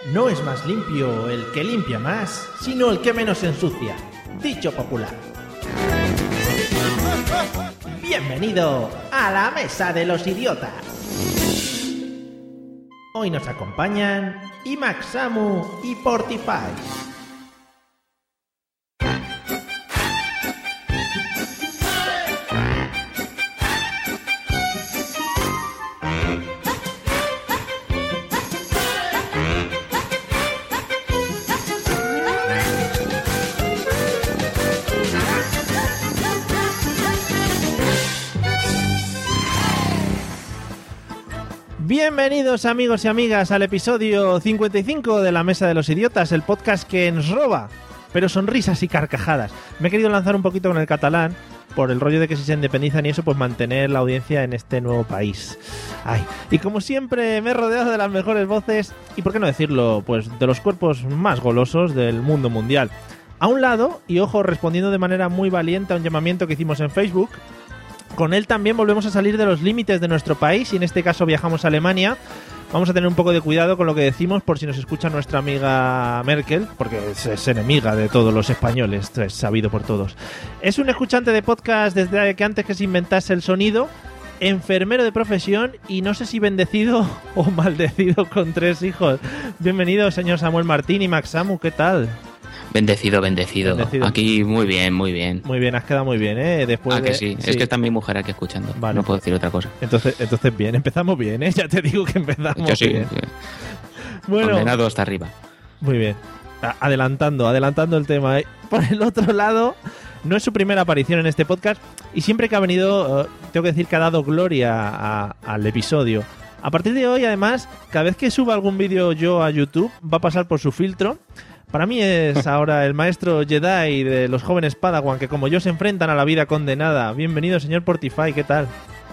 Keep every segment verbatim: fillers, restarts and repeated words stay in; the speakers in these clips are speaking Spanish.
No es más limpio el que limpia más, sino el que menos ensucia. Dicho popular. Bienvenido a la Mesa de los Idiotas. Hoy nos acompañan Imac, Samu y Portify. Bienvenidos amigos y amigas al episodio cincuenta y cinco de La Mesa de los Idiotas, el podcast que nos roba, pero sonrisas y carcajadas. Me he querido lanzar un poquito con el catalán, por el rollo de que si se independizan y eso, pues mantener la audiencia en este nuevo país. Ay. Y como siempre me he rodeado de las mejores voces, y por qué no decirlo, pues de los cuerpos más golosos del mundo mundial. A un lado, y ojo, respondiendo de manera muy valiente a un llamamiento que hicimos en Facebook, con él también volvemos a salir de los límites de nuestro país y en este caso viajamos a Alemania. Vamos a tener un poco de cuidado con lo que decimos por si nos escucha nuestra amiga Merkel, porque es, es enemiga de todos los españoles, es sabido por todos. Es un escuchante de podcast desde que antes que se inventase el sonido, enfermero de profesión y no sé si bendecido o maldecido con tres hijos. Bienvenido, señor Samuel Martín y Max Samu, ¿qué tal? Bendecido, bendecido, bendecido. Aquí muy bien, muy bien. Muy bien, has quedado muy bien, ¿eh? Después ah, de... que sí. sí, es que está mi mujer aquí escuchando. Vale. No puedo decir otra cosa. Entonces, entonces bien, empezamos bien, ¿eh? Ya te digo que empezamos Yo sí, bien. Sí. Bueno, condenado hasta arriba. Muy bien. Adelantando, adelantando el tema, ¿eh? Por el otro lado, no es su primera aparición en este podcast y siempre que ha venido, uh, tengo que decir que ha dado gloria a, al episodio. A partir de hoy, además, cada vez que suba algún vídeo yo a YouTube, va a pasar por su filtro. Para mí es ahora el maestro Jedi de los jóvenes Padawan que como yo se enfrentan a la vida condenada. Bienvenido, señor Portify, ¿qué tal?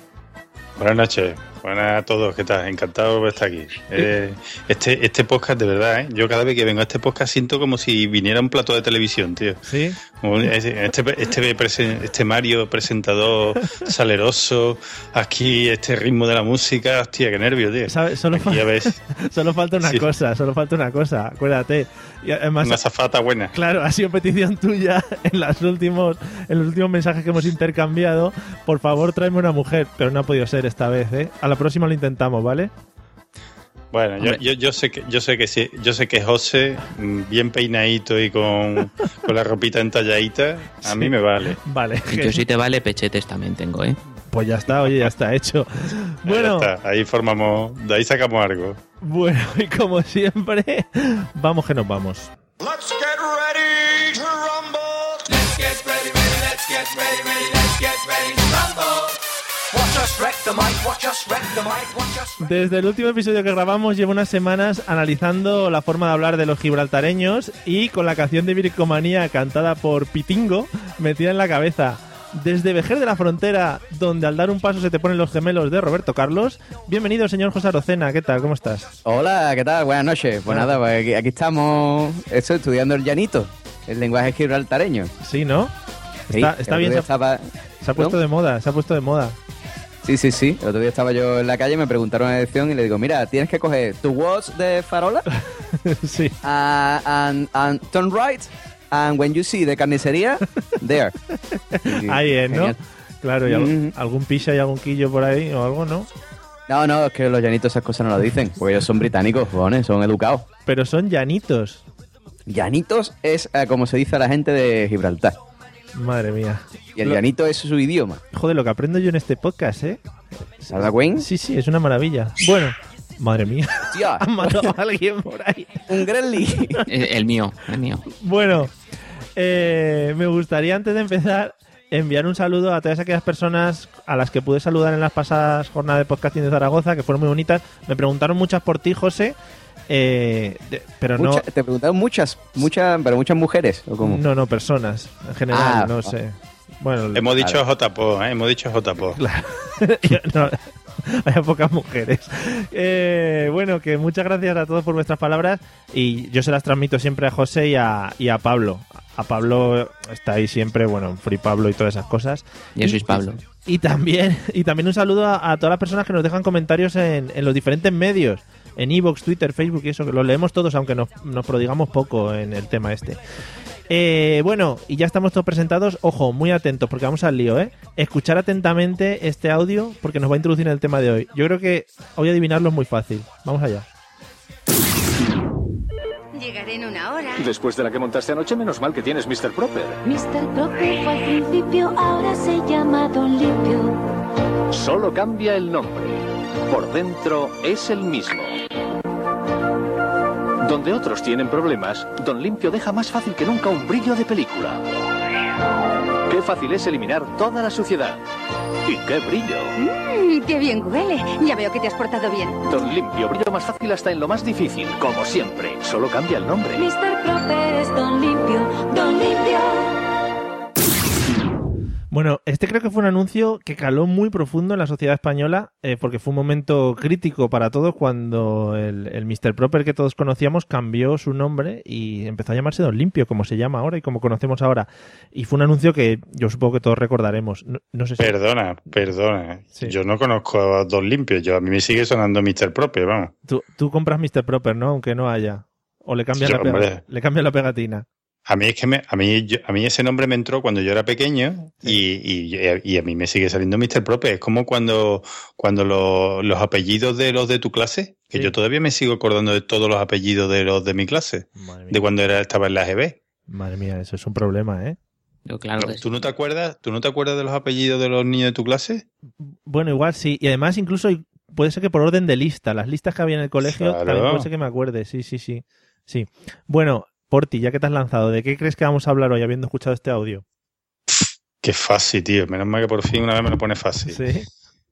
Buenas noches, buenas a todos, ¿qué tal? Encantado de estar aquí. Eh, este, este podcast, de verdad, ¿eh? Yo cada vez que vengo a este podcast siento como si viniera un plato de televisión, tío. ¿Sí? Como este, este, este Mario presentador saleroso, aquí este ritmo de la música, hostia, qué nervio, tío. ¿Sabes? Solo, fa ya ves. solo falta una sí. cosa, solo falta una cosa, acuérdate. Y además, una azafata buena. Claro, ha sido petición tuya en, las últimos, en los últimos mensajes que hemos intercambiado. Por favor, tráeme una mujer, pero no ha podido ser esta vez, ¿eh? A la próxima lo intentamos, ¿vale? Bueno, yo, yo, yo sé que yo sé que sí, yo sé que José, bien peinadito y con, con la ropita entalladita, a sí. mí me vale. Vale. Yo si te vale, pechetes también tengo, ¿eh? Pues ya está, oye, ya está hecho. Bueno, ya está, ahí formamos, de ahí sacamos algo. Bueno, y como siempre, vamos que nos vamos. Let's get ready to rumble. Let's get ready, ready, let's get ready, ready, let's get ready to rumble. Desde el último episodio que grabamos llevo unas semanas analizando la forma de hablar de los gibraltareños y con la canción de Bricomanía cantada por Pitingo metida en la cabeza. Desde Vejer de la Frontera, donde al dar un paso se te ponen los gemelos de Roberto Carlos. Bienvenido, señor José Arocena, ¿qué tal? ¿Cómo estás? Hola, ¿qué tal? Buenas noches. Pues bueno. nada, pues aquí, aquí estamos estoy estudiando el llanito, el lenguaje gibraltareño. Sí, ¿no? Está, sí, está bien, se, estaba... se ha puesto ¿No? de moda, se ha puesto de moda. Sí, sí, sí. El otro día estaba yo en la calle, me preguntaron una lección y le digo, mira, tienes que coger tu watch de farola sí. uh, and, and turn right and when you see the carnicería, there. Y, ahí es, ¿no? Genial. Claro, y mm-hmm. algún picha y algún quillo por ahí o algo, ¿no? No, no, es que los llanitos esas cosas no lo dicen, porque ellos son británicos, joder, son educados. Pero son llanitos. Llanitos es uh, como se dice a la gente de Gibraltar. Madre mía. Y el lo... llanito es su idioma. Joder, lo que aprendo yo en este podcast, ¿eh? ¿Salva Queen? Sí, sí, es una maravilla. Bueno, madre mía. Tía. Han matado a alguien por ahí. Un Gremlin. El, el mío, el mío. Bueno, eh, me gustaría antes de empezar enviar un saludo a todas aquellas personas a las que pude saludar en las pasadas jornadas de podcasting de Zaragoza, que fueron muy bonitas. Me preguntaron muchas por ti, José. Eh, de, pero Mucha, no te preguntaron muchas, muchas, pero muchas mujeres ¿o cómo? No, no, personas en general, ah, no sé. Bueno, hemos dicho J P O, ¿eh? hemos dicho J P O. Claro. no, hay pocas mujeres. Eh, bueno, que muchas gracias a todos por vuestras palabras y yo se las transmito siempre a José y a, y a Pablo. A Pablo está ahí siempre, bueno, Free Pablo y todas esas cosas. Yo soy Pablo. Y también, y también un saludo a, a todas las personas que nos dejan comentarios en, en los diferentes medios. en iVoox, Twitter, Facebook y eso, que lo leemos todos, aunque nos, nos prodigamos poco en el tema este. Eh, bueno, y ya estamos todos presentados. Ojo, muy atentos, porque vamos al lío, ¿eh? Escuchar atentamente este audio, porque nos va a introducir en el tema de hoy. Yo creo que hoy adivinarlo es muy fácil. Vamos allá. Llegaré en una hora. Después de la que montaste anoche, menos mal que tienes mister Proper. mister Proper fue al principio, ahora se llama Don Limpio. Solo cambia el nombre. Por dentro es el mismo. Donde otros tienen problemas, Don Limpio deja más fácil que nunca un brillo de película. Qué fácil es eliminar toda la suciedad. Y qué brillo. Mmm, qué bien huele. Ya veo que te has portado bien. Don Limpio, brillo más fácil hasta en lo más difícil, como siempre. Solo cambia el nombre. mister Proper es Don Limpio, Don Limpio. Bueno, este creo que fue un anuncio que caló muy profundo en la sociedad española, eh, porque fue un momento crítico para todos cuando el, el mister Proper que todos conocíamos cambió su nombre y empezó a llamarse Don Limpio, como se llama ahora y como conocemos ahora. Y fue un anuncio que yo supongo que todos recordaremos. No, no sé si... Perdona, perdona. Sí. Yo no conozco a Don Limpio. Yo, a mí me sigue sonando mister Proper, vamos. Tú, tú compras mister Proper, ¿no? Aunque no haya. O le cambias, Yo, la, pega- hombre. le cambias la pegatina. A mí es que me, a mí yo- a mí ese nombre me entró cuando yo era pequeño y, y, y a mí me sigue saliendo mister Proper. Es como cuando, cuando lo- los apellidos de los de tu clase, que Sí. yo todavía me sigo acordando de todos los apellidos de los de mi clase, Madre mía. de cuando era estaba en la G B. Madre mía, eso es un problema, ¿eh? Yo, claro que sí. ¿Tú no te acuerdas? ¿Tú no te acuerdas de los apellidos de los niños de tu clase? Bueno, igual sí. Y además incluso puede ser que por orden de lista. Las listas que había en el colegio Claro. también puede ser que me acuerde. Sí, sí, sí. Sí. Bueno, Porti, ya que te has lanzado, ¿de qué crees que vamos a hablar hoy habiendo escuchado este audio? Qué fácil, tío. Menos mal que por fin una vez me lo pone fácil. Sí.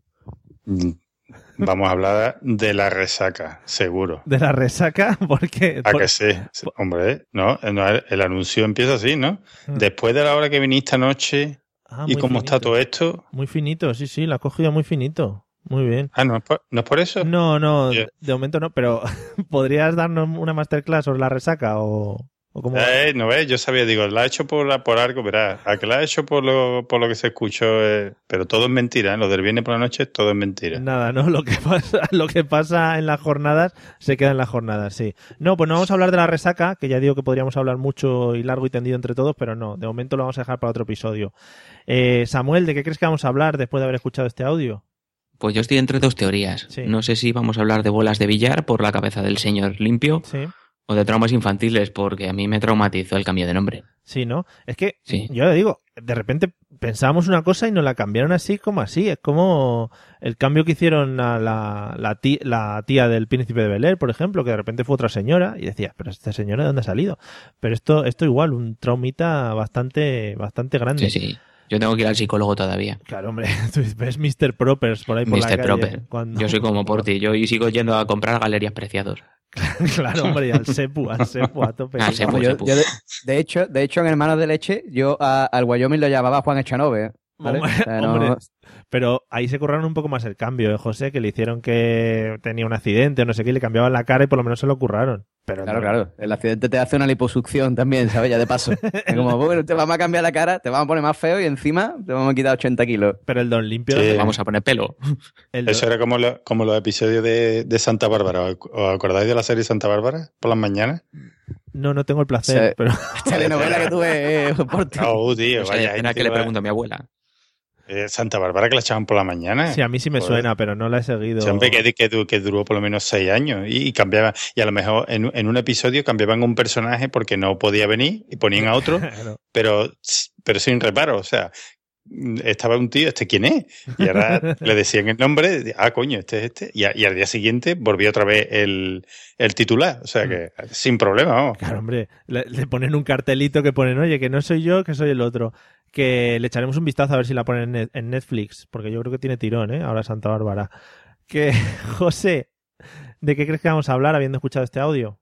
Mm, Vamos a hablar de la resaca, seguro. De la resaca, porque... ¿A que sí? Sí, hombre, no, no, el, el anuncio empieza así, ¿no? Después de la hora que viniste anoche Ah, y muy cómo finito. está todo esto. Muy finito, sí, sí, la has cogido muy finito. Muy bien. Ah, ¿no es por, ¿no es por eso? No, no, Bien. de momento no, pero ¿podrías darnos una masterclass sobre la resaca o, o cómo? Eh, no ves, yo sabía, digo, la ha hecho por, la, por algo, verás, a que la ha hecho por lo, por lo que se escuchó, eh, pero todo es mentira, ¿eh? Lo del viernes por la noche, todo es mentira. Nada, ¿no? Lo que pasa, lo que pasa en las jornadas se queda en las jornadas, sí. No, pues no vamos a hablar de la resaca, que ya digo que podríamos hablar mucho y largo y tendido entre todos, pero no, de momento lo vamos a dejar para otro episodio. Eh, Samuel, ¿de qué crees que vamos a hablar después de haber escuchado este audio? Pues yo estoy entre dos teorías. Sí. No sé si vamos a hablar de bolas de billar por la cabeza del señor Limpio Sí. o de traumas infantiles porque a mí me traumatizó el cambio de nombre. Sí, ¿no? Es que, Sí. yo le digo, de repente pensábamos una cosa y nos la cambiaron así como así. Es como el cambio que hicieron a la, la, tía, la tía del Príncipe de Bel-Air, por ejemplo, que de repente fue otra señora y decías, pero esta señora ¿de dónde ha salido? Pero esto, esto igual, un traumita bastante, bastante grande. Sí, sí. Yo tengo que ir al psicólogo todavía. Claro, hombre, tú ves mister Propers por ahí por mister la calle. Proper. cuando- Yo soy como Porti. Yo y sigo yendo a comprar galerías preciados. Claro, hombre, y al Sepu, al Sepu, a tope. Al Sepu. Vamos, yo, yo de, de hecho, de hecho, en Hermanos de Leche, yo a- al Wyoming lo llamaba Juan Echanove. ¿eh? ¿Vale? Hombre, O sea, no- hombre, pero ahí se curraron un poco más el cambio, ¿eh, José? Que le hicieron que tenía un accidente o no sé qué, y le cambiaban la cara y por lo menos se lo curraron. Pero Claro, no- claro. El accidente te hace una liposucción también, ¿sabes? Ya de paso. Es como, bueno, te vamos a cambiar la cara, te vamos a poner más feo y encima te vamos a quitar ochenta kilos. Pero el Don Limpio... Sí. Vamos a poner pelo. el don- Eso era como, lo- como los episodios de, de Santa Bárbara. ¿Os os acordáis de la serie Santa Bárbara por las mañanas? No, no tengo el placer, Sí. pero... Telenovela que tuve, eh, por ti. Oh, tío, Esa vaya. escena gente que le va- pregunto a mi abuela. Eh, Santa Bárbara que la echaban por la mañana. Sí, a mí sí me Joder. suena, pero no la he seguido. Siempre que, que, du- que duró por lo menos seis años y, y cambiaba. Y a lo mejor en, en un episodio cambiaban un personaje porque no podía venir y ponían a otro, Claro. pero, pero sin reparo. O sea, estaba un tío, ¿este quién es? Y ahora le decían el nombre, de, ah, coño, este es este. Y, a- y al día siguiente volvió otra vez el, el titular. O sea que sin problema, vamos. Claro, hombre, le, le ponen un cartelito que ponen, oye, que no soy yo, que soy el otro. Que le echaremos un vistazo a ver si la ponen en Net- en Netflix, porque yo creo que tiene tirón, ¿eh? Ahora Santa Bárbara. Que, José, ¿de qué crees que vamos a hablar habiendo escuchado este audio?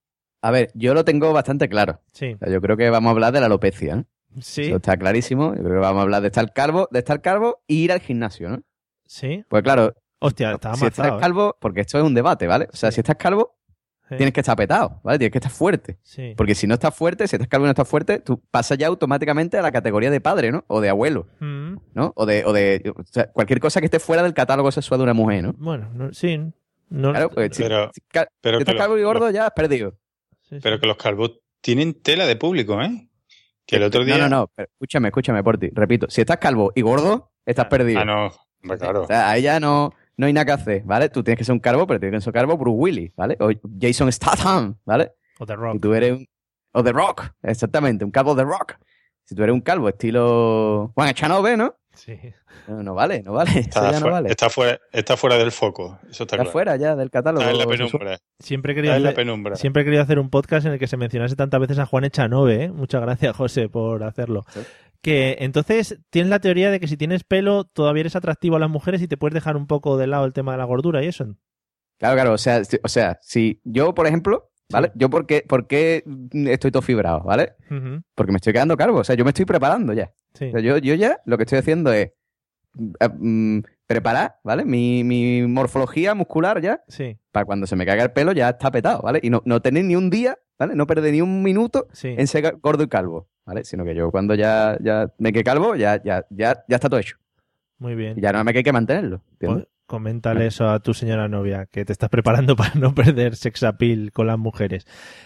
A ver, yo lo tengo bastante claro. Sí. O sea, yo creo que vamos a hablar de la alopecia, ¿no? Sí. Eso está clarísimo. Yo creo que vamos a hablar de estar calvo, de estar calvo y ir al gimnasio, ¿no? Sí. Pues claro, Hostia, estaba si estás matado. ¿eh? calvo, porque esto es un debate, ¿vale? O sea, Sí. si estás calvo, Sí. tienes que estar petado, ¿vale? Tienes que estar fuerte. Sí. Porque si no estás fuerte, si estás calvo y no estás fuerte, tú pasas ya automáticamente a la categoría de padre, ¿no? O de abuelo, Mm, ¿no? O de, o de o sea, cualquier cosa que esté fuera del catálogo sexual de una mujer, ¿no? bueno, no- sí. No, Claro, pues, si, Pero- si, ca- pero si estás que calvo y lo- gordo, lo- ya has perdido. sí, sí. Pero que los calvos tienen tela de público, ¿eh? Que el otro día... No, no, no. pero escúchame, escúchame, por ti. Repito, si estás calvo y gordo, estás perdido. Ah, no. Hombre, claro. O sea, ahí ya no, no hay nada que hacer, ¿vale? Tú tienes que ser un calvo, pero tienes que ser un calvo Bruce Willis, ¿vale? O Jason Statham, ¿vale? O The Si Rock. tú eres un... O The Rock, exactamente, un calvo The Rock. Si tú eres un calvo estilo Juan Echanove, ¿no? Sí. No, no vale, no vale. Eso Está, ya no fuera, vale. está, fuera, está fuera del foco. Eso está, Está claro. fuera ya del catálogo. Está en la sexual. penumbra. Siempre he Está querido en la hacer, penumbra. siempre he querido hacer un podcast en el que se mencionase tantas veces a Juan Echanove, ¿eh? Muchas gracias, José, por hacerlo. Sí. Que entonces tienes la teoría de que si tienes pelo todavía eres atractivo a las mujeres y te puedes dejar un poco de lado el tema de la gordura y eso. Claro, claro. O sea, si, o sea, si yo, por ejemplo, ¿vale? Sí. Yo, ¿por qué, por qué estoy todo fibrado, ¿vale? Ujú, Porque me estoy quedando calvo. O sea, yo me estoy preparando ya. sí. O sea, yo, yo ya lo que estoy haciendo es eh, mm, preparar, ¿vale? Mi, mi morfología muscular ya, Sí, para cuando se me caiga el pelo ya está petado, ¿vale? Y no, no tener ni un día, ¿vale? No perder ni un minuto sí. en ser gordo y calvo, ¿vale? Sino que yo cuando ya, ya me quede calvo, ya, ya, ya, ya está todo hecho. Muy bien. Y ya no me hay que mantenerlo, ¿entiendes? Pues, coméntale eso a tu señora novia, que te estás preparando para no perder sex appeal con las mujeres.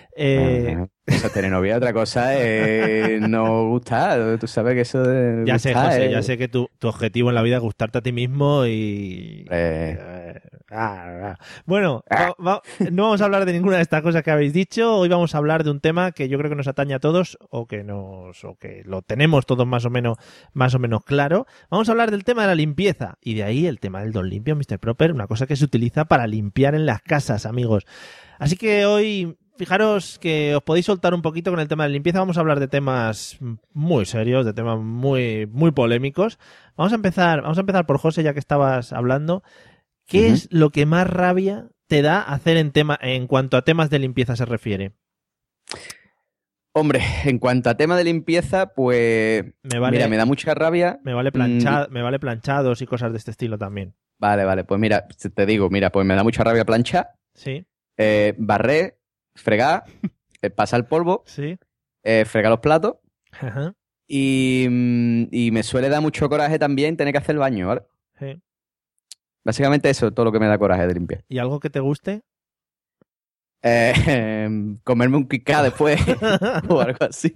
Eh, Ajá. Eso es tener novia, otra cosa es no gustar. Tú sabes que eso de ya sé, gustar José, es- ya sé que tu, tu objetivo en la vida es gustarte a ti mismo y... Eh, Eh, ah, ah. Bueno, va- va- no vamos a hablar de ninguna de estas cosas que habéis dicho. Hoy vamos a hablar de un tema que yo creo que nos atañe a todos o que nos o que lo tenemos todos más o menos más o menos claro. Vamos a hablar del tema de la limpieza y de ahí el tema del Don Limpio, mister Proper, una cosa que se utiliza para limpiar en las casas, amigos. Así que hoy fijaros que os podéis soltar un poquito con el tema de la limpieza. Vamos a hablar de temas muy serios, de temas muy muy polémicos. Vamos a empezar, vamos a empezar por José, ya que estabas hablando. ¿Qué Ujú. es lo que más rabia te da hacer en tema en cuanto a temas de limpieza se refiere? Hombre, en cuanto a tema de limpieza, pues Me vale, mira, me da mucha rabia. me vale plancha- me vale planchados y cosas de este estilo también. Vale, vale, pues mira, te digo, mira, pues me da mucha rabia planchar, Sí, eh, barrer, fregar, eh, pasar el polvo, sí. eh, fregar los platos Ajá, y, mm, y me suele dar mucho coraje también tener que hacer el baño, ¿vale? sí. Básicamente eso es todo lo que me da coraje de limpiar. ¿Y algo que te guste? Eh, comerme un Kit Kat después o algo así.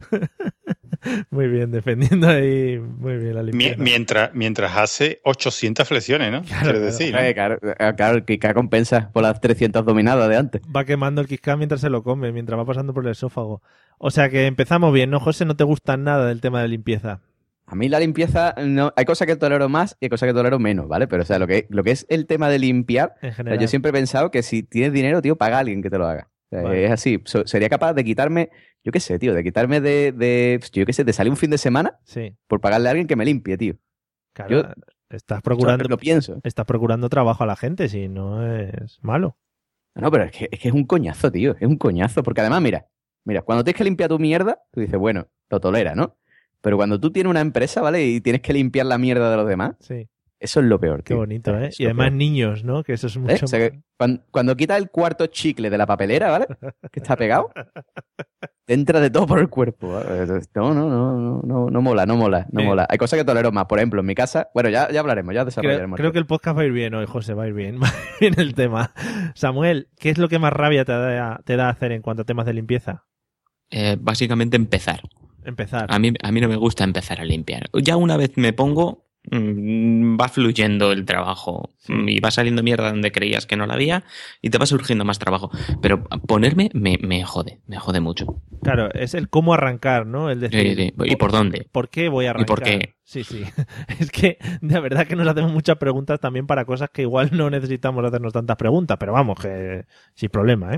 Muy bien, defendiendo ahí muy bien la Mi- limpieza. mientras, mientras hace ochocientas flexiones, ¿no? Claro, Quiero claro. decir, ¿no? Eh, claro, eh, claro, el Kit Kat compensa por las trescientas dominadas de antes. Va quemando el Kit Kat mientras se lo come, mientras va pasando por el esófago. O sea que empezamos bien, ¿no, José? No te gusta nada del tema de limpieza. A mí la limpieza, no, hay cosas que tolero más y hay cosas que tolero menos, ¿vale? Pero o sea, lo que, lo que es el tema de limpiar, En o sea, general. yo siempre he pensado que si tienes dinero, tío, paga a alguien que te lo haga. O sea, Vale. es así. So- sería capaz de quitarme, yo qué sé, tío, de quitarme de, de, yo qué sé, de salir un fin de semana Sí, por pagarle a alguien que me limpie, tío. claro. Yo- estás Eso procurando, lo pienso. estás procurando trabajo a la gente, si no es malo. No, pero es que, es que es un coñazo, tío. Es un coñazo. Porque además, mira, mira, cuando tienes que limpiar tu mierda, tú dices, bueno, lo tolera, ¿no? Pero cuando tú tienes una empresa, ¿vale? Y tienes que limpiar la mierda de los demás, Sí, eso es lo peor, qué tío. bonito, ¿eh? Es Y lo además peor. niños, ¿no? Que eso es ¿Eh? mucho O sea, que cuando, cuando quitas el cuarto chicle de la papelera, ¿vale? Que está pegado, te entra de todo por el cuerpo. ¿vale? No, no, no, no, no, no mola, no mola, no Eh. mola. Hay cosas que tolero más. Por ejemplo, en mi casa, bueno, ya, ya hablaremos, ya Creo, desarrollaremos. creo que el podcast va a ir bien hoy, José, va a ir bien, va a ir bien el tema. Samuel, ¿qué es lo que más rabia te da, te da hacer en cuanto a temas de limpieza? Eh, básicamente empezar. Empezar. A mí, a mí no me gusta empezar a limpiar. Ya una vez me pongo, mm, va fluyendo el trabajo mm, y va saliendo mierda donde creías que no la había y te va surgiendo más trabajo. Pero ponerme me, me jode, me jode mucho. Claro, es el cómo arrancar, ¿no? El decir, Sí, sí. ¿Y por dónde? ¿por qué voy a arrancar? ¿Y por qué? Sí, sí. Es que de verdad que nos hacemos muchas preguntas también para cosas que igual no necesitamos hacernos tantas preguntas, pero vamos, que sin problema, ¿eh?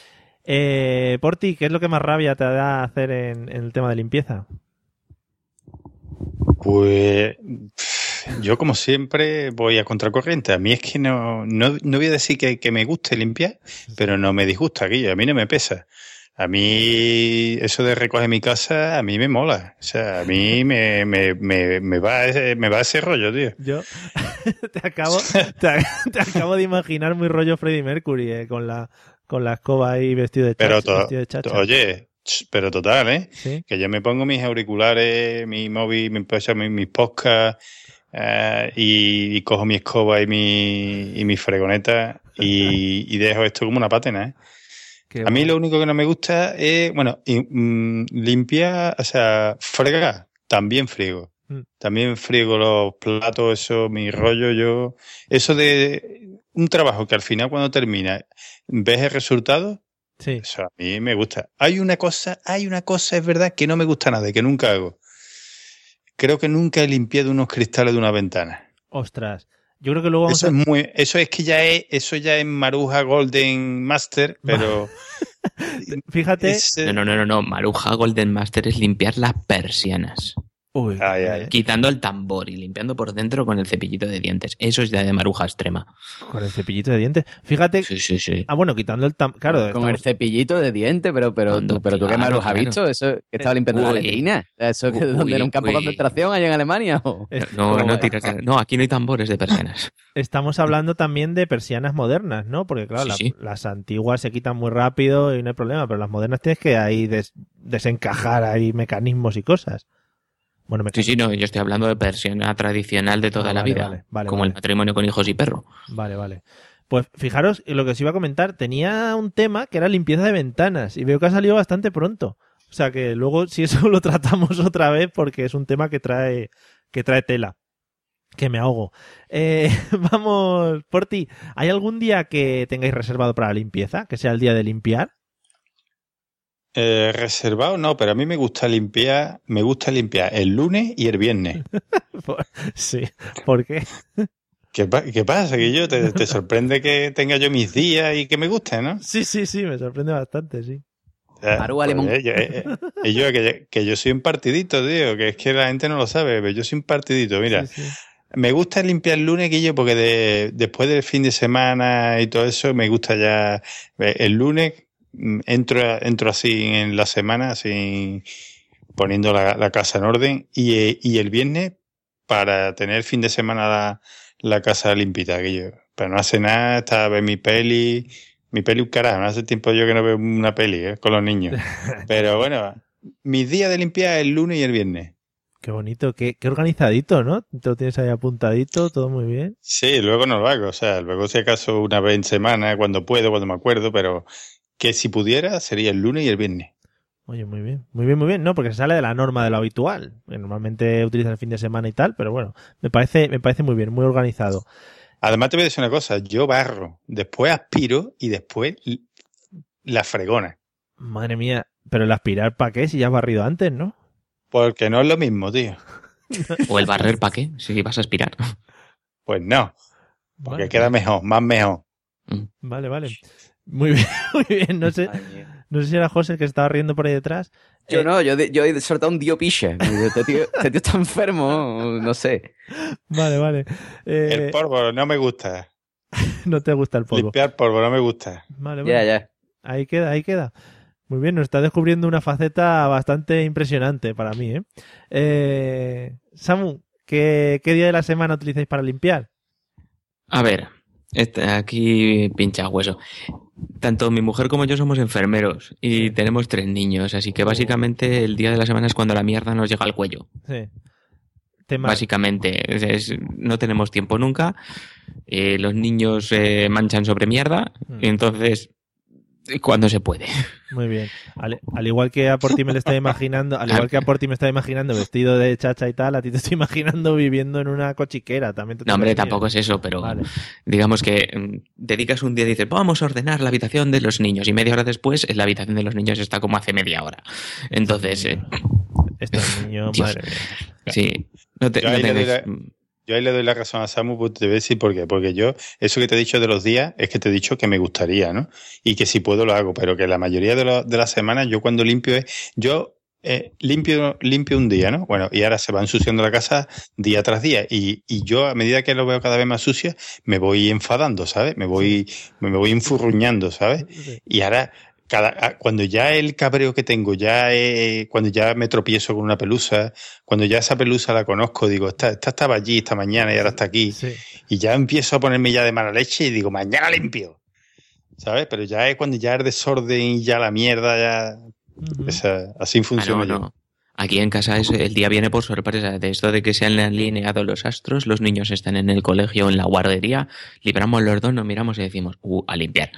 Eh, por ti, ¿qué es lo que más rabia te da hacer en, en el tema de limpieza? Pues pff, yo como siempre voy a contracorriente. A mí es que no, no, no voy a decir que, que me guste limpiar, pero no me disgusta aquello, a mí no me pesa. A mí eso de recoger mi casa, a mí me mola. O sea, a mí me, me, me, me, va, ese, me va ese rollo, tío. Yo te acabo, te, te acabo de imaginar muy rollo Freddie Mercury, eh, con la con la escoba ahí vestido de chacha. Pero, to- vestido de chacha. oye, ch, pero total, ¿eh? Sí. Que yo me pongo mis auriculares, mi móvil, mi, pues, mi- mis podcasts eh, y, y cojo mi escoba y mi, y mi fregoneta y, y dejo esto como una patena, ¿eh? Qué A mí guay. lo único que no me gusta es, bueno, y, mm, limpiar, o sea, fregar, también friego. Mm. También friego los platos, eso, mi rollo, yo... Eso de un trabajo que al final cuando termina ves el resultado, Sí. eso a mí me gusta. Hay una cosa, hay una cosa, es verdad, que no me gusta nada y que nunca hago. Creo que nunca he limpiado unos cristales de una ventana. Ostras. Yo creo que luego vamos Eso a... es muy, eso es que ya es, eso ya es Maruja Golden Master, pero Fíjate... es, eh, No, no, no, no, no. Maruja Golden Master es limpiar las persianas. Uy, Ay, ay. Quitando el tambor y limpiando por dentro con el cepillito de dientes. Eso es ya de maruja extrema. con el cepillito de dientes. Fíjate... Sí, sí, sí. Ah, bueno, quitando el... tam- Claro, Con estamos- el cepillito de dientes, pero, pero, Cuando- tú, pero tú qué claro, maruja has claro. visto, eso que estaba limpiando la Uy. letrina. ¿Eso que Uy, donde era un campo de uy. concentración allá en Alemania? ¿O? est- No, bueno, no tiras. No, aquí no hay tambores de persianas. estamos hablando también de persianas modernas, ¿no? Porque claro, Sí, la- sí. las antiguas se quitan muy rápido y no hay problema, pero las modernas tienes que ahí des- desencajar ahí mecanismos y cosas. Bueno, Sí, sí, no, yo estoy hablando de persiana tradicional de toda Ah, la vale, vida. vale, vale, como vale. el matrimonio con hijos y perro. Vale, vale. Pues fijaros, lo que os iba a comentar, tenía un tema que era limpieza de ventanas y veo que ha salido bastante pronto. O sea que luego si eso lo tratamos otra vez porque es un tema que trae, que trae tela. Que me ahogo. Eh, vamos, por ti. ¿Hay algún día que tengáis reservado para la limpieza? Que sea el día de limpiar. eh, reservado no, pero a mí me gusta limpiar, me gusta limpiar el lunes y el viernes. Sí. ¿Por qué? ¿Qué, pa- qué pasa? Que yo te, te sorprende que tenga yo mis días y que me guste, ¿no? Sí, sí, sí, me sorprende bastante, sí. Eh, Maruja pues, Limón. eh, yo, eh, eh, yo, que, yo- que yo soy un partidito, tío, que es que la gente no lo sabe, pero yo soy un partidito. Mira, Sí, sí. me gusta limpiar el lunes, Guillo, porque de, después del fin de semana y todo eso, me gusta ya eh, el lunes, mm, entro, entro así en la semana, así poniendo la, la casa en orden, y, eh, y el viernes para tener el fin de semana la, la casa limpita, Guillo. Pero no hace nada, está a ver mi peli, mi peli un carajo, no hace tiempo yo que no veo una peli, ¿eh? Con los niños. Pero bueno, mis días de limpiar es el lunes y el viernes. Qué bonito, qué, qué organizadito, ¿no? Te lo tienes ahí apuntadito, todo muy bien. Sí, luego no lo hago. O sea, luego si acaso una vez en semana, cuando puedo, cuando me acuerdo, pero que si pudiera sería el lunes y el viernes. Oye, muy bien, muy bien, muy bien, ¿no? Porque se sale de la norma de lo habitual. Que normalmente utilizan el fin de semana y tal, pero bueno, me parece, me parece muy bien, muy organizado. Además te voy a decir una cosa, yo barro, después aspiro y después l- la fregona. Madre mía, pero el aspirar ¿para qué? Si ya has barrido antes, ¿no? Porque no es lo mismo, tío. O el barrer, ¿para qué? Si vas a aspirar. Pues no, porque Vale, queda mejor, más mejor. vale, vale. Muy bien, muy bien. No sé, Ay, mía. no sé si era José el que estaba riendo por ahí detrás. Yo Eh, no, yo, de- yo he soltado un dio picha. Este tío, este tío está enfermo, no sé. Vale, vale. Eh, El polvo no me gusta. no te gusta el polvo. Limpiar polvo no me gusta. Vale, vale. Ya, ya. Ahí queda, ahí queda. Muy bien, nos está descubriendo una faceta bastante impresionante para mí, ¿eh? Eh, Samu, ¿qué, ¿qué día de la semana utilizáis para limpiar? A ver, este- aquí pincha hueso. Tanto mi mujer como yo somos enfermeros y tenemos tres niños, así que básicamente el día de la semana es cuando la mierda nos llega al cuello. Sí. Tema- Básicamente, es- es- no tenemos tiempo nunca. eh, los niños eh, manchan sobre mierda, Mm. y entonces, cuando se puede. Muy bien. Al, al igual que a Porti me lo está imaginando, al igual que a Porti me está imaginando vestido de chacha y tal, a ti te estoy imaginando viviendo en una cochiquera. También te No, hombre, tengo que tampoco es decir. eso, pero Vale. digamos que mm, dedicas un día y dices, vamos a ordenar la habitación de los niños, y media hora después la habitación de los niños está como hace media hora. Entonces, eh, Estos niños, Dios. madre mía. sí, no te, Yo no ahí le doy tengáis- la- Yo ahí le doy la razón a Samu, pues te voy a decir por qué. Porque yo, eso que te he dicho de los días, es que te he dicho que me gustaría, ¿no? Y que si puedo lo hago, pero que la mayoría de, lo- de las semanas yo cuando limpio es, yo eh, limpio, limpio un día, ¿no? Bueno, y ahora se va ensuciando la casa día tras día. Y, y yo, a medida que lo veo cada vez más sucia, me voy enfadando, ¿sabes? Me voy, me voy enfurruñando, ¿sabes? Sí. Y ahora, cada, a- cuando ya el cabreo que tengo, ya eh, cuando ya me tropiezo con una pelusa, cuando ya esa pelusa la conozco, digo, esta, esta estaba allí esta mañana y ahora está aquí. Sí. Y ya empiezo a ponerme ya de mala leche y digo, mañana limpio. ¿Sabes? Pero ya es cuando ya el desorden y ya la mierda, ya... Ujú. esa- así Ah, funciona no, yo. no. Aquí en casa es, el día viene por sorpresa. De esto de que se han alineado los astros, los niños están en el colegio, en la guardería, libramos los dos, nos miramos y decimos, uh, a limpiar.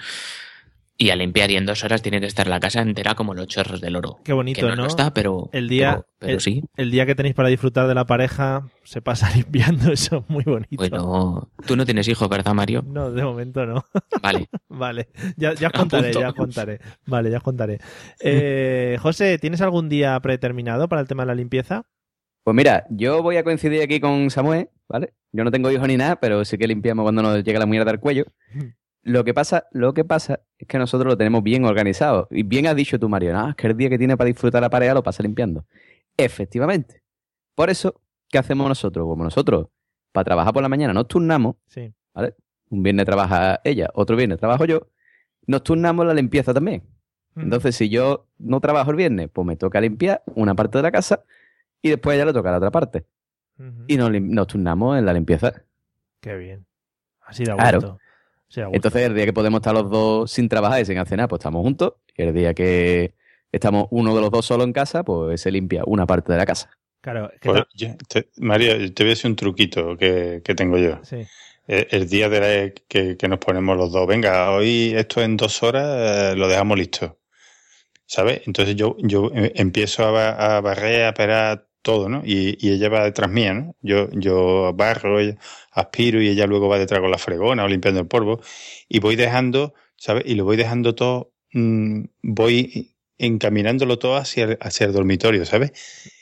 Y a limpiar, y en dos horas tiene que estar la casa entera como los chorros del oro. Qué bonito, que no, ¿no? lo está, pero, El día, pero, pero el, sí. el día que tenéis para disfrutar de la pareja se pasa limpiando, eso es muy bonito. Bueno, tú no tienes hijos, ¿verdad, Mario? No, de momento no. Vale. Vale, ya, ya os contaré, Apunto. ya os contaré. Vale, ya os contaré. Eh, José, ¿tienes algún día predeterminado para el tema de la limpieza? Pues mira, yo voy a coincidir aquí con Samuel, ¿vale? Yo no tengo hijos ni nada, pero sí que limpiamos cuando nos llega la mierda al cuello. Lo que pasa, lo que pasa es que nosotros lo tenemos bien organizado. Y bien has dicho tú, Mario, no, es que el día que tiene para disfrutar la pareja lo pasa limpiando. Efectivamente. Por eso, ¿qué hacemos nosotros? Como nosotros, para trabajar por la mañana, nos turnamos, Sí. ¿vale? Un viernes trabaja ella, otro viernes trabajo yo, nos turnamos la limpieza también. Entonces, si yo no trabajo el viernes, pues me toca limpiar una parte de la casa y después a ella le toca la otra parte. Ujú. Y nos, lim- nos turnamos en la limpieza. Qué bien. Así da Claro. gusto. Así da gusto. Entonces, el día que podemos estar los dos sin trabajar y sin hacer nada, pues estamos juntos. Y el día que estamos uno de los dos solo en casa, pues se limpia una parte de la casa. Claro, ¿qué Pues, tal? yo- te- María, te voy a decir un truquito que, que tengo yo. Sí. El, el día de la- que, que nos ponemos los dos, venga, hoy esto en dos horas eh, lo dejamos listo. ¿Sabes? Entonces yo, yo eh, empiezo a, ba- a barrer, a pegar todo, ¿no? Y, y ella va detrás mía, ¿no? Yo, yo barro, ella- aspiro y ella luego va detrás con la fregona o limpiando el polvo. Y voy dejando, ¿sabes? Y lo voy dejando todo, mm, voy encaminándolo todo hacia el, hacia el dormitorio, ¿sabes?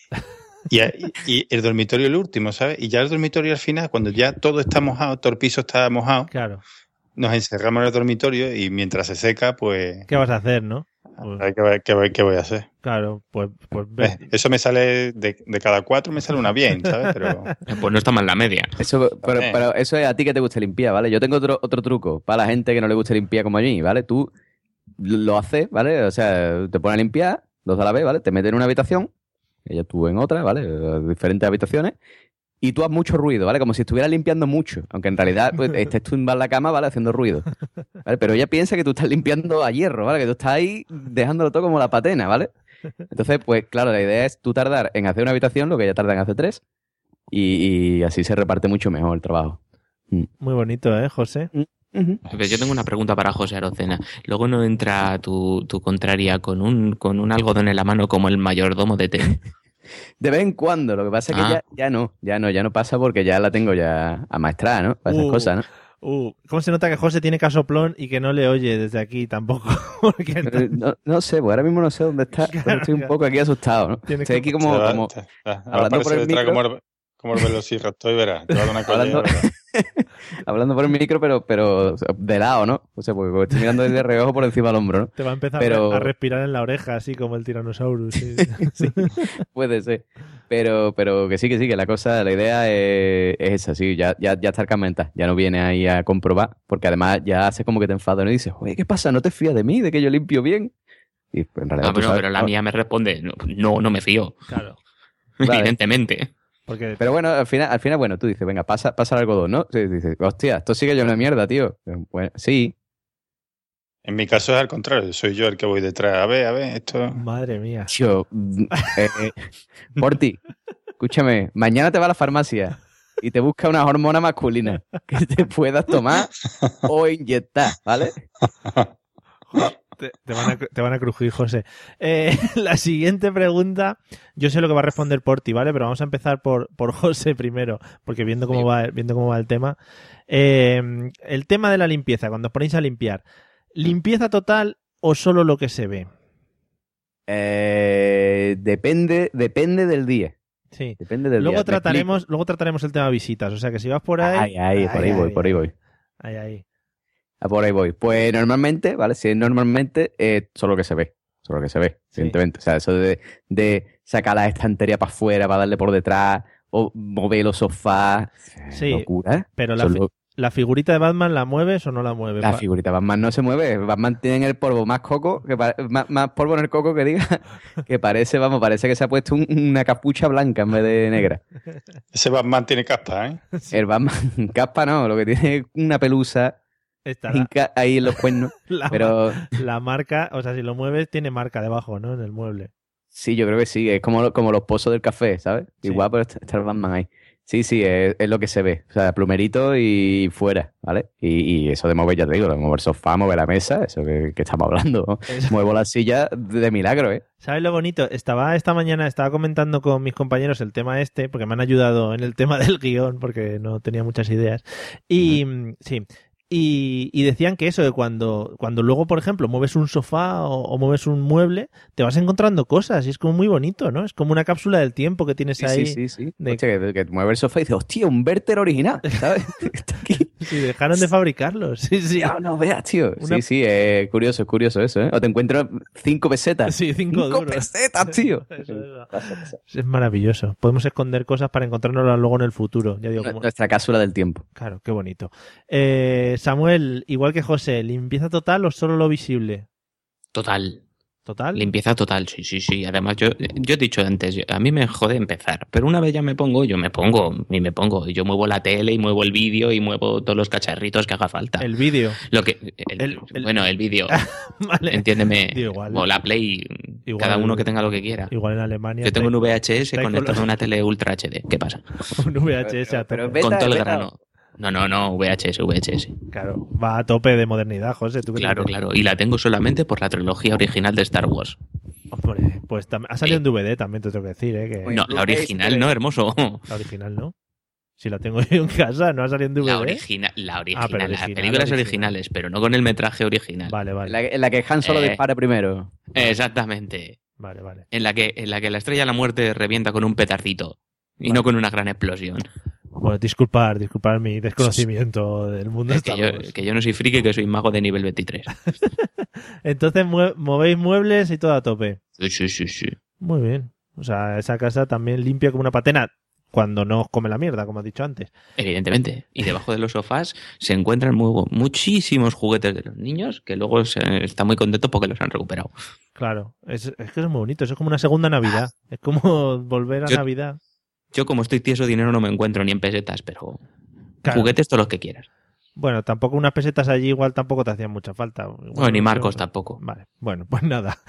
Y, a- y el dormitorio el último, ¿sabes? Y ya el dormitorio al final, cuando ya todo está mojado, todo el piso está mojado, Claro. nos encerramos en el dormitorio y mientras se seca, pues... ¿Qué vas a hacer, no? Pues, hay que ver qué, voy- qué voy a hacer. claro, pues, pues Eh, ves. Eso me sale, de, de cada cuatro me sale una bien, ¿sabes? Pero Pues no está mal la media. Eso, pero, Eh. pero eso es a ti que te gusta limpiar, ¿vale? Yo tengo otro, otro truco para la gente que no le gusta limpiar como a mí, ¿vale? Tú lo haces, ¿vale? O sea, te pones a limpiar, dos a la vez, ¿vale? Te metes en una habitación, ella tú en otra, ¿vale? Diferentes habitaciones, y tú haces mucho ruido, ¿vale? Como si estuvieras limpiando mucho, aunque en realidad pues, estés tú en la cama, ¿vale? Haciendo ruido, ¿vale? Pero ella piensa que tú estás limpiando a hierro, ¿vale? Que tú estás ahí dejándolo todo como la patena, ¿vale? Entonces, pues claro, la idea es tú tardar en hacer una habitación lo que ella tarda en hacer tres, y, y así se reparte mucho mejor el trabajo. Muy bonito, ¿eh, José? Ujú. Pero yo tengo una pregunta para José Arocena. Luego no entra tu, tu contraria con un, con un algodón en la mano como el mayordomo de té. De vez en cuando, lo que pasa es que Ah. ya, ya no, ya no, ya no pasa porque ya la tengo ya amaestrada, ¿no? Para esas Uh. cosas, ¿no? Uh, ¿cómo se nota que José tiene casoplón y que no le oye desde aquí tampoco? Porque Pero, entonces- no, no sé, pues ahora mismo no sé dónde está, pero Claro, estoy un claro. poco aquí asustado, ¿no? Tienes Estoy que- aquí como, te va- como te- te- va a hablando por aparecer el detrás micro. como el, como el velociraptor y verás. Te va a dar una Hablando- collera, verás. hablando por el micro, pero, pero de lado, ¿no? O sea, porque estoy mirando desde reojo por encima del hombro, ¿no? te va a empezar Pero- a a respirar en la oreja, así como el Tyrannosaurus. Sí. Sí, puede ser. Pero, pero que sí, que sí, que la cosa, la idea es, es esa, sí, ya, ya, ya está carmentada, ya no viene ahí a comprobar, porque además ya hace como que te enfadas, ¿no? Y dices, oye, ¿qué pasa? ¿No te fías de mí? ¿De que yo limpio bien? Y pues, en realidad Ah, tú pero, sabes- pero la mía me responde, no, no, no me fío. Claro. Vale. Evidentemente. Porque Pero bueno, al final, al final, bueno, tú dices, venga, pasa, pasa el algodón, ¿no? Sí, dices, hostia, esto sigue yo una mierda, tío. Bueno, sí, En mi caso es al contrario, soy yo el que voy detrás. A ver, a ver, esto... madre mía. yo, mm, eh, eh, Porti, escúchame, mañana te vas a la farmacia y te busca una hormona masculina que te puedas tomar o inyectar, ¿vale? Te, te van, a, te van a crujir, José. Eh, la siguiente pregunta, yo sé lo que va a responder Porti, ¿vale? Pero vamos a empezar por, por José primero, porque viendo cómo va, viendo cómo va el tema. Eh, el tema de la limpieza, cuando os ponéis a limpiar, ¿limpieza total o solo lo que se ve? Eh, depende, depende del día. Sí. Depende del Luego día. ¿Me trataremos, luego trataremos el tema visitas. O sea que si vas por ahí. Ay, ay, por ahí voy, por ahí voy. Ahí, ahí. Ah, por ahí voy. Pues normalmente, ¿vale? Si es normalmente, eh, solo que se ve. Solo que se ve, Sí. evidentemente. O sea, eso de, de sacar la estantería para afuera, para darle por detrás, o mover los sofás. Sí, Locura, ¿eh? Pero la, fi- Solo- la figurita de Batman, ¿la mueves o no la mueves? La Pa- figurita Batman no se mueve. Batman tiene el polvo más coco, que pare- más, más polvo en el coco que diga, que parece, vamos, parece que se ha puesto un- una capucha blanca en vez de negra. Ese Batman tiene caspa, ¿eh? El Batman, caspa no, lo que tiene es una pelusa Está la, hinca ahí en los cuernos. la- Pero la marca, o sea, si lo mueves, tiene marca debajo, ¿no? En el mueble. Sí, yo creo que sí. Es como, como los pozos del café, ¿sabes? Sí. Igual, pero está, está el Batman ahí. Sí, sí, es, es lo que se ve. O sea, plumerito y fuera, ¿vale? Y, y eso de mover, ya te digo, de mover sofá, mover la mesa, eso que, que estamos hablando. ¿no? Eso. Muevo la silla de milagro, ¿eh? ¿Sabes lo bonito? Estaba esta mañana, estaba comentando con mis compañeros el tema este, porque me han ayudado en el tema del guión, porque no tenía muchas ideas. Y uh-huh. sí, y, y decían que eso, que cuando, cuando luego, por ejemplo, mueves un sofá o, o mueves un mueble, te vas encontrando cosas y es como muy bonito, ¿no? Es como una cápsula del tiempo que tienes sí, ahí. Sí, sí, sí. De... Hostia, que, que mueve el sofá y dices, hostia, un Verter original, ¿sabes? Está aquí. Sí, dejaron de fabricarlos. Sí, sí. No, no veas, tío. Una... Sí, sí, es eh, curioso, es curioso eso, ¿eh? O te encuentras cinco pesetas. Sí, cinco, cinco duros. pesetas, tío. Eso, eso. Es maravilloso. Podemos esconder cosas para encontrárnoslas luego en el futuro. Ya digo, como... Nuestra cápsula del tiempo. Claro, qué bonito. Eh, Samuel, igual que José, ¿limpieza total o solo lo visible? Total. ¿Total? Limpieza total, sí, sí, sí. Además, yo, yo he dicho antes, yo, a mí me jode empezar, pero una vez ya me pongo, yo me pongo, y me pongo. Yo muevo la tele y muevo el vídeo y muevo todos los cacharritos que haga falta. ¿El vídeo? Lo que, el, el, el... Bueno, el vídeo. Vale. Entiéndeme. Igual. O la Play, igual, cada uno que tenga lo que quiera. Igual en Alemania. Yo tengo un V H S conectado los... a una tele Ultra H D. ¿Qué pasa? Un V H S pero, a tope. pero beta, con todo el beta. grano. No, no, no, V H S, V H S. Claro, va a tope de modernidad, José. ¿Tú claro, claro. Y la tengo solamente por la trilogía original de Star Wars. Hombre, pues ha salido en D V D también, te tengo que decir, ¿eh? Que... No, la original no, hermoso. La original no. Si la tengo yo en casa, no ha salido en D V D. La, origina, la original, ah, original, las películas original. originales, pero no con el metraje original. Vale, vale. En la, en la que Han Solo Eh, dispara primero. Exactamente. Vale, vale. En la que, en la que la estrella de la muerte revienta con un petardito y vale. no con una gran explosión. Bueno, disculpar, disculpar mi desconocimiento del mundo Es de que, Star yo, que yo no soy friki, que soy mago de nivel veintitrés. Entonces mue movéis muebles y todo a tope. Sí, sí, sí, sí. Muy bien. O sea, esa casa también limpia como una patena cuando no os come la mierda, como has dicho antes. Evidentemente. Y debajo de los sofás se encuentran muy, muchísimos juguetes de los niños que luego se, están muy contentos porque los han recuperado. Claro. Es, es que es muy bonito. Eso es como una segunda Navidad. Es como volver a yo, Navidad. Yo, como estoy tieso, dinero no me encuentro ni en pesetas, pero claro. Juguetes todos los que quieras. Bueno, tampoco unas pesetas allí igual tampoco te hacían mucha falta. Igual no, ni no Marcos sé. tampoco. Vale, bueno, pues nada.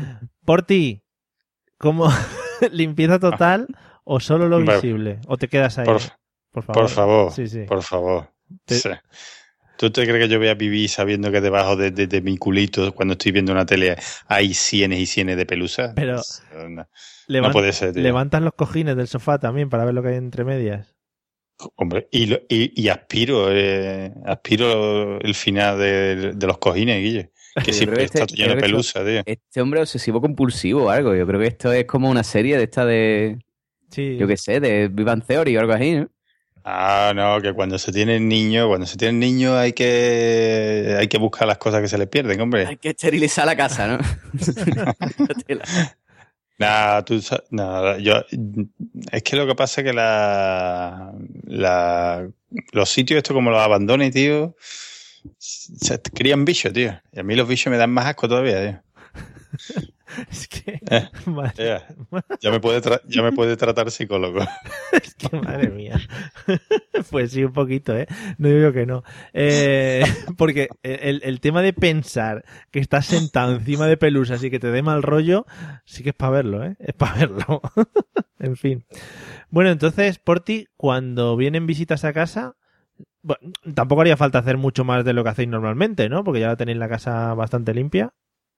Por ti, ¿cómo limpieza total o solo lo visible? ¿O te quedas ahí? Por, por favor. Por favor, sí, sí. por favor. Te... Sí. ¿Tú te crees que yo voy a vivir sabiendo que debajo de, de, de mi culito, cuando estoy viendo una tele, hay cienes y cienes de pelusa? Pero no, levant... no puede ser, tío. Levantas los cojines del sofá también para ver lo que hay entre medias. Hombre, y, lo, y, y aspiro, eh, aspiro el final de, de los cojines, Guille. Que siempre este, está lleno de pelusa, tío. Este hombre obsesivo compulsivo o algo. Yo creo que esto es como una serie de esta de... Sí. Yo qué sé, de Big Bang Theory o algo así, ¿no? Ah, no, que cuando se tienen niños, cuando se tienen niños hay que hay que buscar las cosas que se les pierden, hombre. Hay que esterilizar la casa, ¿no? Nada, tú nada, yo es que lo que pasa es que la, la los sitios estos como los abandones, tío, se crían bichos, tío. Y a mí los bichos me dan más asco todavía, tío. Es que... Eh, madre... yeah. ya, me puede tra ya me puede tratar psicólogo. Es que madre mía. Pues sí, un poquito, ¿eh? No digo que no. Eh, porque el, el tema de pensar que estás sentado encima de pelusas y que te dé mal rollo, sí que es para verlo, ¿eh? Es para verlo. En fin. Bueno, entonces, Porti, cuando vienen visitas a casa... Bueno, tampoco haría falta hacer mucho más de lo que hacéis normalmente, ¿no? Porque ya tenéis la casa bastante limpia.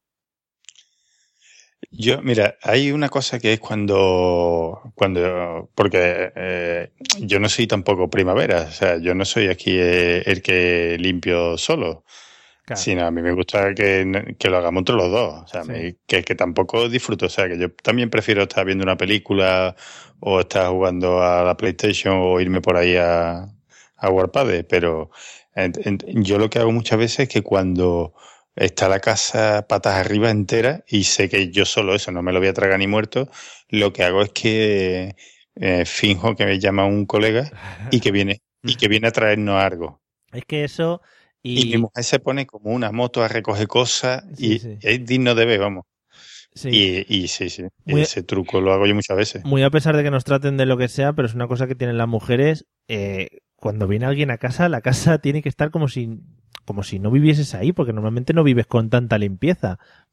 Yo, mira, hay una cosa que es cuando, cuando, porque eh, yo no soy tampoco primavera, o sea, yo no soy aquí eh, el que limpio solo, claro. Sino a mí me gusta que, que lo hagamos entre los dos, o sea, sí. me, que, que tampoco disfruto, o sea, que yo también prefiero estar viendo una película o estar jugando a la PlayStation o irme por ahí a, a Warpade, pero en, en, yo lo que hago muchas veces es que cuando está la casa patas arriba entera y sé que yo solo eso no me lo voy a tragar ni muerto, lo que hago es que eh, finjo que me llama un colega y que viene y que viene a traernos algo. Es que eso... Y, y mi mujer se pone como una moto a recoger cosas sí, y, sí. y es digno de ver, vamos. Sí. Y, y sí, sí. Muy, ese truco lo hago yo muchas veces. Muy a pesar de que nos traten de lo que sea, pero es una cosa que tienen las mujeres. Eh, cuando viene alguien a casa, la casa tiene que estar como si... como si no vivieses ahí, porque normalmente no vives con tanta limpieza,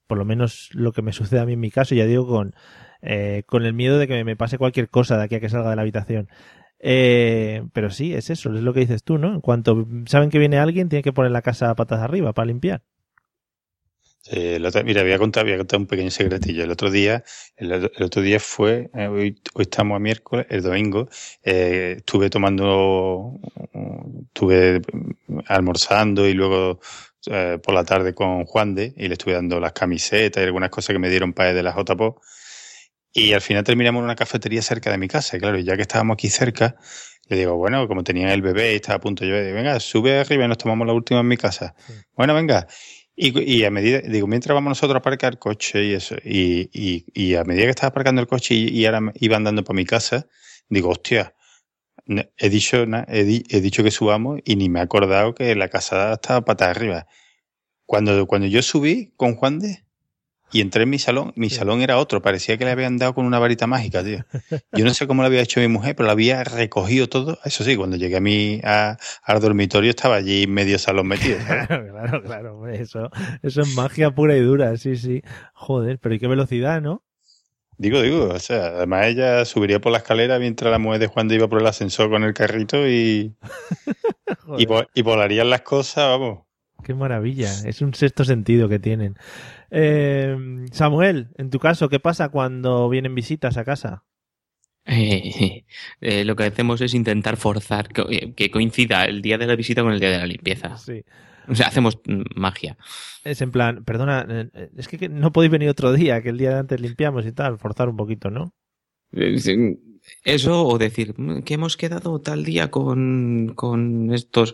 por lo menos lo que me sucede a mí en mi caso, ya digo, con, eh, con el miedo de que me pase cualquier cosa de aquí a que salga de la habitación. Eh, pero sí, es eso, es lo que dices tú, ¿no? En cuanto saben que viene alguien, tienen que poner la casa patas arriba para limpiar. Sí, el otro- mira, voy a contar, voy a contar un pequeño secretillo. El otro día, el, otro el otro día fue, eh, hoy, hoy estamos a miércoles, el domingo, eh, estuve tomando, estuve almorzando y luego eh, por la tarde con Juan de y le estuve dando las camisetas y algunas cosas que me dieron para de la J P O. Y al final terminamos en una cafetería cerca de mi casa. Y claro, ya que estábamos aquí cerca, le digo, bueno, como tenía el bebé y estaba a punto de llover, digo, venga, sube arriba y nos tomamos la última en mi casa. Sí. Bueno, venga. Y, y a medida, digo, mientras vamos nosotros a aparcar el coche y eso, y, y, y a medida que estaba aparcando el coche y, y ahora iba andando para mi casa, digo, hostia, he dicho, he, di, he dicho que subamos y ni me he acordado que la casa estaba patas arriba. Cuando, cuando yo subí con Juan de y entré en mi salón, mi sí. salón era otro, parecía que le habían dado con una varita mágica, tío. Yo no sé cómo lo había hecho mi mujer, pero lo había recogido todo. Eso sí, cuando llegué a mi, a, al dormitorio estaba allí medio salón metido. ¿sabes? Claro, claro, eso, eso es magia pura y dura, sí, sí. Joder, pero ¿y qué velocidad, no? Digo, digo, o sea, además ella subiría por la escalera mientras la mujer de Juan de iba por el ascensor con el carrito y, y, y volarían las cosas, vamos. Qué maravilla, es un sexto sentido que tienen. Eh, Samuel, en tu caso, ¿qué pasa cuando vienen visitas a casa? Eh, eh, lo que hacemos es intentar forzar que, que coincida el día de la visita con el día de la limpieza. Sí. O sea, hacemos magia. Es en plan, perdona, es que no podéis venir otro día, que el día de antes limpiamos y tal, forzar un poquito, ¿no? Eso, o decir que hemos quedado tal día con, con estos,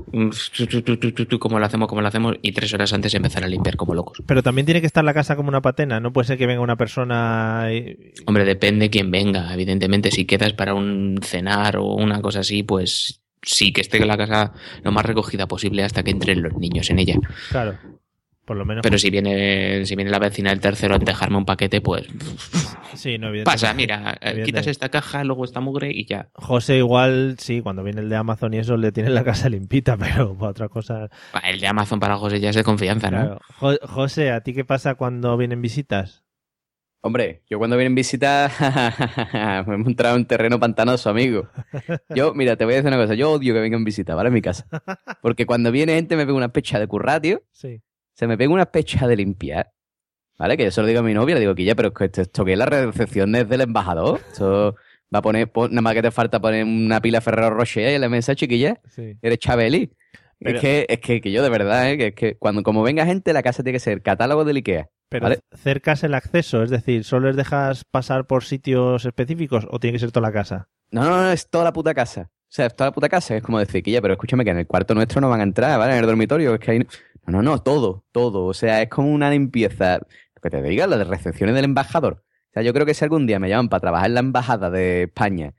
como lo hacemos, como lo hacemos, y tres horas antes empezar a limpiar como locos. Pero también tiene que estar la casa como una patena, no puede ser que venga una persona y... Hombre, depende quién venga, evidentemente. Si quedas para un cenar o una cosa así, pues sí que esté la casa lo más recogida posible hasta que entren los niños en ella. Claro. Por lo menos. Pero si viene si viene la vecina del tercero a dejarme un paquete, pues sí, no, pasa, mira, quitas esta caja, luego esta mugre y ya. José igual, sí, cuando viene el de Amazon y eso le tiene la casa limpita, pero para otra cosa... El de Amazon para José ya es de confianza, ¿no? Claro. José, ¿a ti qué pasa cuando vienen visitas? Hombre, yo cuando vienen visitas me he encontrado en un terreno pantanoso, amigo. Yo, mira, te voy a decir una cosa, yo odio que vengan visitas, ¿vale? En mi casa. Porque cuando viene gente me pega una pecha de currar, tío. Sí. Se me pega una pecha de limpiar, ¿vale? Que yo se lo digo a mi novia, le digo que ya, pero esto, esto que es la recepción del embajador. Esto va a poner, pon, nada más que te falta poner una pila Ferrero Rocher y en la mesa, chiquilla. Sí. Eres Chabeli. Pero... Es, que, es que, que yo de verdad, ¿eh? que, es que cuando como venga gente, la casa tiene que ser catálogo del IKEA. Pero ¿vale? cercas el acceso, es decir, ¿solo les dejas pasar por sitios específicos o tiene que ser toda la casa? No, no, no, es toda la puta casa. O sea, es toda la puta casa. Es como decir que ya, pero escúchame que en el cuarto nuestro no van a entrar, ¿vale? En el dormitorio, es que hay... No, no, no, todo, todo. O sea, es como una limpieza. Lo que te diga, las recepciones del embajador. O sea, yo creo que si algún día me llaman para trabajar en la embajada de España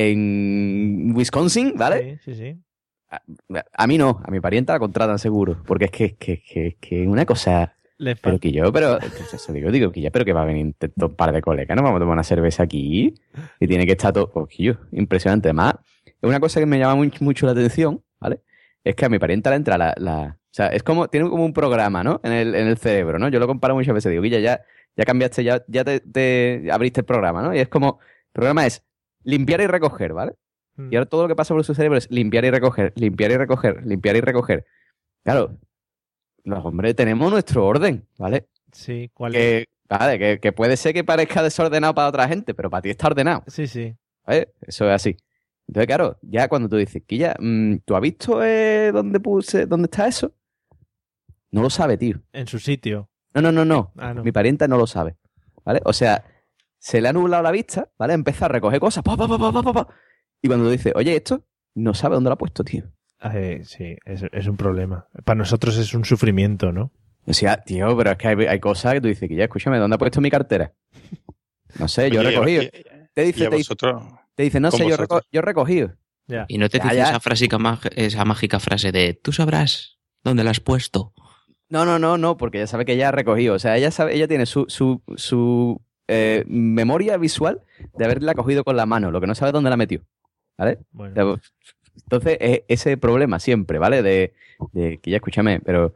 en Wisconsin, ¿vale? Sí, sí, sí. A, a mí no, a mi parienta la contratan seguro. Porque es que es que, que, que una cosa... Le pero que yo, pero... Eso digo, digo, que ya, pero que va a venir un par de colegas, ¿no? Vamos a tomar una cerveza aquí y tiene que estar todo... Oh, yo, impresionante. Además, es una cosa que me llama muy, mucho la atención, ¿vale? Es que a mi parienta le entra la... la O sea, es como, tiene como un programa, ¿no? En el, en el cerebro, ¿no? Yo lo comparo muchas veces. Digo, Guilla, ya, ya cambiaste, ya, ya te, te abriste el programa, ¿no? Y es como, el programa es limpiar y recoger, ¿vale? Mm. Y ahora todo lo que pasa por su cerebro es limpiar y recoger, limpiar y recoger, limpiar y recoger. Claro, los hombres tenemos nuestro orden, ¿vale? Sí, ¿cuál que, es? Vale, que, que puede ser que parezca desordenado para otra gente, pero para ti está ordenado. Sí, sí. ¿Vale? Eso es así. Entonces, claro, ya cuando tú dices, Guilla, ¿tú has visto eh, dónde puse, dónde está eso? No lo sabe, tío. En su sitio. No, no, no, no. Ah, no. Mi parienta no lo sabe. ¿Vale? O sea, se le ha nublado la vista, ¿vale? Empieza a recoger cosas. Pa, pa, pa, pa, pa, pa. Y cuando dice, oye, esto, no sabe dónde lo ha puesto, tío. Eh, sí, es, es un problema. Para nosotros es un sufrimiento, ¿no? O sea, tío, pero es que hay, hay cosas que tú dices que ya, escúchame, ¿dónde ha puesto mi cartera? No sé, yo he recogido. Y, te dice, te, vosotros, te dice, no sé, yo, reco yo he recogido. Ya. Y no te ya, dice ya. esa, frasica, esa mágica frase de, tú sabrás dónde la has puesto. No, no, no, no, porque ella sabe que ella ha recogido. O sea, ella sabe, ella tiene su, su, su eh, memoria visual de haberla cogido con la mano, lo que no sabe dónde la metió. ¿Vale? Bueno. Entonces, es ese problema siempre, ¿vale? De, de que ya escúchame, pero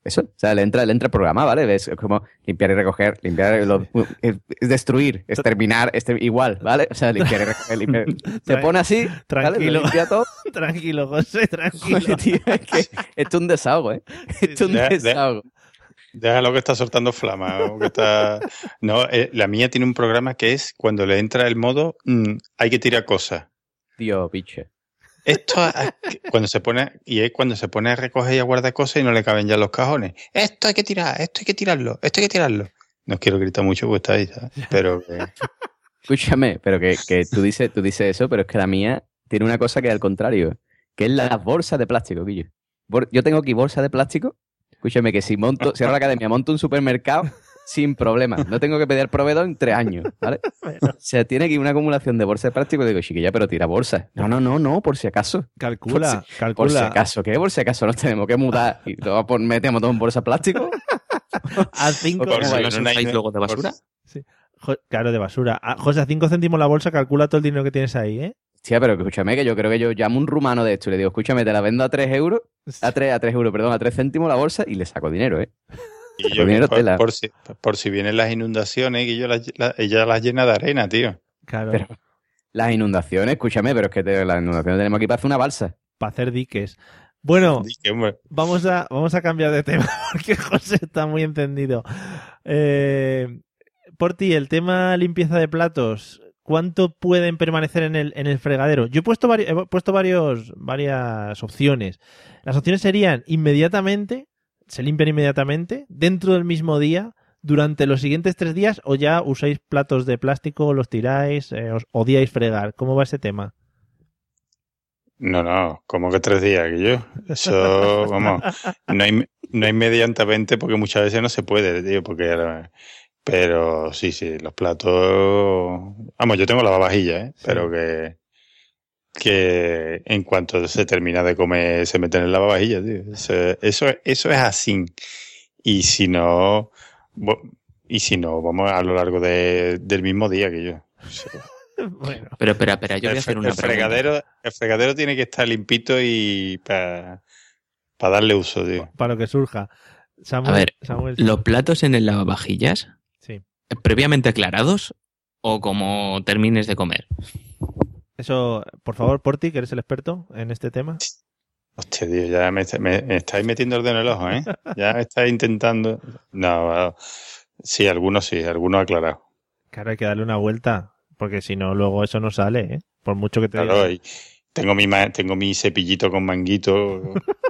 eso, o sea, le entra, le entra el programa, ¿vale? Es como limpiar y recoger, limpiar, lo, es, es destruir, exterminar, este, igual, ¿vale? O sea, limpiar y recoger, limpiar. Se pone así, Tranquilo. ¿vale? Lo limpia todo. Tranquilo, José, tranquilo. Oye, tío, es que esto es un desahogo, ¿eh? Esto es un De- de- desahogo. Déjalo que está soltando flama. ¿no? Que está... No, eh, la mía tiene un programa que es cuando le entra el modo, mm, hay que tirar cosas. Tío, biche. Esto a- cuando se pone, y es cuando se pone a recoger y a guardar cosas y no le caben ya los cajones. Esto hay que tirar, esto hay que tirarlo, esto hay que tirarlo. No quiero gritar mucho porque está ahí, ¿sabes? Pero que... Escúchame, pero que, que tú dices, tú dices eso, pero es que la mía tiene una cosa que es al contrario, que es las bolsas de plástico, Guillo. Bor- Yo tengo aquí bolsas de plástico. Escúchame, que si monto, si ahora la academia monto un supermercado sin problema, no tengo que pedir al proveedor en tres años, ¿vale? O sea, tiene aquí una acumulación de bolsas de plástico. Digo, chiquilla, pero tira bolsas. No, no, no, no, por si acaso. Calcula, Por si, calcula. por si acaso, ¿qué? Por si acaso nos tenemos que mudar y todo, pues, metemos todo en bolsa de plástico. A cinco, Por ¿Cómo si vais? no ¿No hay- usáis luego de por- basura? Jo- claro, de basura. Ah, José, a cinco céntimos la bolsa, calcula todo el dinero que tienes ahí, ¿eh? Tía, pero escúchame, que yo creo que yo llamo a un rumano de esto y le digo, escúchame, te la vendo a tres euros, a tres, a tres euros, perdón, a tres céntimos la bolsa y le saco dinero, ¿eh? Y yo, Dinero por, tela. por si, por si vienen las inundaciones, y yo las, la- ella las llena de arena, tío. Claro, Pero las inundaciones, escúchame, pero es que te- las inundaciones tenemos aquí para hacer una balsa. para hacer diques. Bueno, Dije, hombre, vamos a, vamos a cambiar de tema porque José está muy encendido. Eh, por ti, el tema limpieza de platos, ¿cuánto pueden permanecer en el, en el fregadero? Yo he puesto, vari- he puesto varios, varias opciones. Las opciones serían inmediatamente, se limpian inmediatamente, dentro del mismo día, durante los siguientes tres días, o ya usáis platos de plástico, los tiráis, eh, os odiáis fregar. ¿Cómo va ese tema? no, no, como que tres días, que yo. Eso, vamos, no hay, no hay medianamente porque muchas veces no se puede, tío, porque... ahora- Pero sí, sí, los platos... Vamos, yo tengo lavavajillas, ¿eh? Sí. Pero que... Que en cuanto se termina de comer se meten en el lavavajillas, tío. Eso, eso, eso es así. Y si no... bo- Y si no, vamos a lo largo de- del mismo día que yo. O sea, Bueno, Pero espera, espera, yo voy a el, hacer fre- una el pregunta. fregadero, el fregadero tiene que estar limpito y para darle uso, tío. para lo que surja. Samuel, A ver, Samuel, ¿Los platos en el lavavajillas, sí. previamente aclarados o como termines de comer? Eso, por favor, Porti, que eres el experto en este tema. Hostia, tío, ya me, me- me estáis metiendo el dedo en el ojo, ¿eh? Ya me estáis intentando... No, sí, algunos sí, algunos aclarados. Claro, hay que darle una vuelta, porque si no, luego eso no sale, ¿eh? Por mucho que te Claro, diga. y tengo mi, ma- tengo mi cepillito con manguito.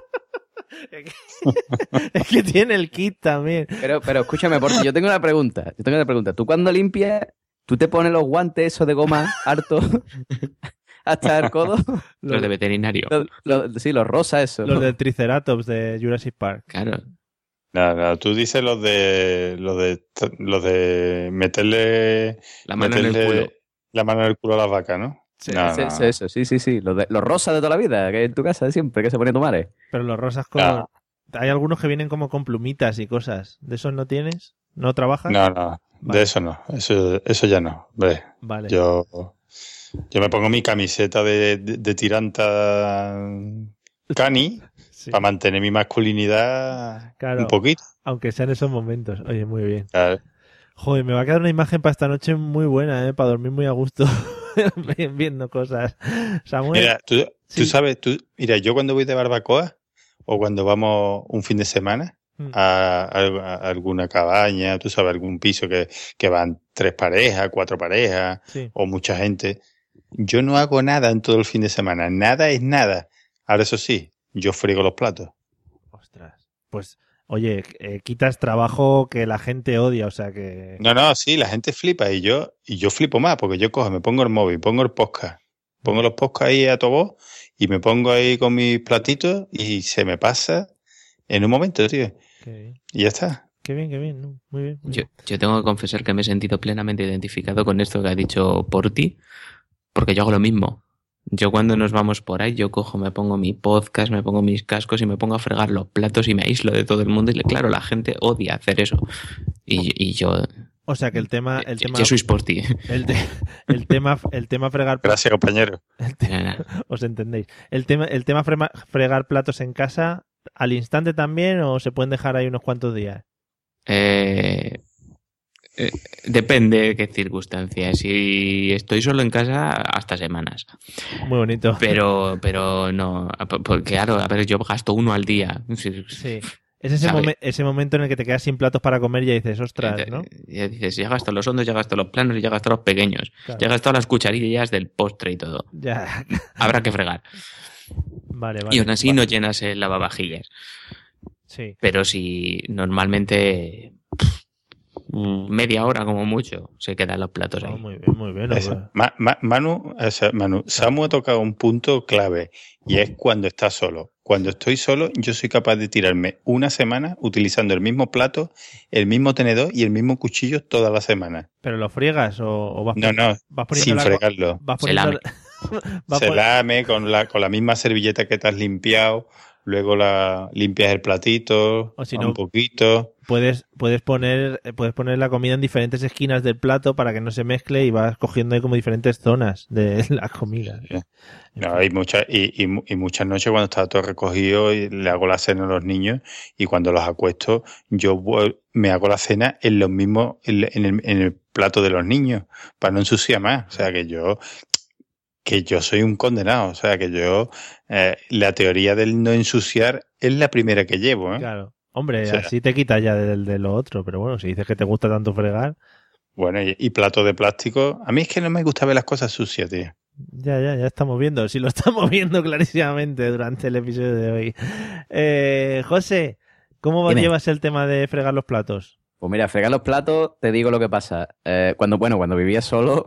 Es que tiene el kit también. Pero, pero escúchame, porque yo tengo una pregunta. Yo tengo una pregunta. Tú cuando limpias, ¿tú te pones los guantes esos de goma harto hasta el codo? Los de veterinario. Los- los- sí, los rosas, esos. Los del Triceratops de Jurassic Park. Claro. No, no, tú dices los de los de los de meterle La mano en el meterle culo. la mano en el culo a las vacas, ¿no? Sí, No, Eso, no. eso, eso, sí, sí, sí. Los, de- los rosas de toda la vida, que en tu casa de siempre, que se pone tu madre. Pero los rosas con... Ah. Hay algunos que vienen como con plumitas y cosas. ¿De esos no tienes? ¿No trabajas? No, no, Vale. de eso no, eso, eso ya no. Hombre, Vale. yo, yo me pongo mi camiseta de, de, de tiranta cani Sí. para mantener mi masculinidad Claro. un poquito. Aunque sea en esos momentos. Oye, muy bien. Claro. Joder, me va a quedar una imagen para esta noche muy buena, ¿eh? Para dormir muy a gusto viendo cosas. Samuel. Mira, tú, Sí. tú sabes, tú, mira, yo cuando voy de barbacoa o cuando vamos un fin de semana Mm. a, a- a alguna cabaña, tú sabes, algún piso que, que van tres parejas, cuatro parejas Sí. o mucha gente, yo no hago nada en todo el fin de semana, nada es nada. Ahora eso sí, yo friego los platos. Ostras. Pues, oye, eh, quitas trabajo que la gente odia, o sea que... No, no, sí, la gente flipa y yo y yo flipo más porque yo cojo, me pongo el móvil, pongo el podcast, pongo los podcasts ahí a todo voz y me pongo ahí con mis platitos y se me pasa en un momento, tío. Qué bien, Y ya está. qué bien, qué bien, ¿no? Muy bien. muy Yo, bien. yo tengo que confesar que me he sentido plenamente identificado con esto que ha dicho Porti, porque yo hago lo mismo. Yo cuando nos vamos por ahí, yo cojo, me pongo mi podcast, me pongo mis cascos y me pongo a fregar los platos y me aíslo de todo el mundo. Y claro, la gente odia hacer eso. Y, y yo... O sea que el tema... El yo, tema, yo soy Porti. el, te- el tema, el tema fregar... Gracias, compañero. el te- os entendéis. El tema, el tema frema- fregar platos en casa al instante también o se pueden dejar ahí unos cuantos días? Eh, eh, depende de qué circunstancias. Si estoy solo en casa, hasta semanas. Muy bonito. Pero, pero no, porque claro, a ver, yo gasto uno al día. Sí. Es ese, momen- ese momento en el que te quedas sin platos para comer y ya dices, ostras, ¿no? Ya dices, ya gasto los hondos, ya gasto los planos y ya gasto los pequeños. Claro. Ya gasto las cucharillas del postre y todo. Ya. Habrá que fregar. Vale, vale. Y aún así no llenas el lavavajillas. Sí. Pero si normalmente pff, media hora como mucho se quedan los platos ahí. Oh, muy bien, muy bien. Eso. Ma- Ma- Manu, o sea, Manu, Samu ha tocado un punto clave y es cuando está solo. Cuando estoy solo, yo soy capaz de tirarme una semana utilizando el mismo plato, el mismo tenedor y el mismo cuchillo toda la semana. ¿Pero lo friegas o, o vas, No, pon- no, vas poniendo sin la- fregarlo. vas Se poniendo- lame. vas Se pon- lame con la, con la misma servilleta que te has limpiado, luego la limpias el platito, O si un no- poquito. Puedes, puedes, poner, eh, puedes poner la comida en diferentes esquinas del plato para que no se mezcle y vas cogiendo ahí como diferentes zonas de la comida. Sí. No, hay muchas, y, y, mu- y muchas noches cuando está todo recogido y le hago la cena a los niños y cuando los acuesto yo vuel- me hago la cena en los mismos, en, en el, en el plato de los niños para no ensuciar más. O sea que yo, que yo soy un condenado. O sea que yo, eh, la teoría del no ensuciar es la primera que llevo, ¿eh? Claro. Hombre, O sea- así te quitas ya del, de lo otro, pero bueno, si dices que te gusta tanto fregar, Bueno, y, y plato de plástico. A mí es que no me gusta ver las cosas sucias, tío. ya, ya, ya estamos viendo. Si lo estamos viendo clarísimamente durante el episodio de hoy. Eh, José, ¿cómo Dime. llevas el tema de fregar los platos? Pues mira, fregar los platos, te digo lo que pasa. Eh, cuando, bueno, cuando vivía solo,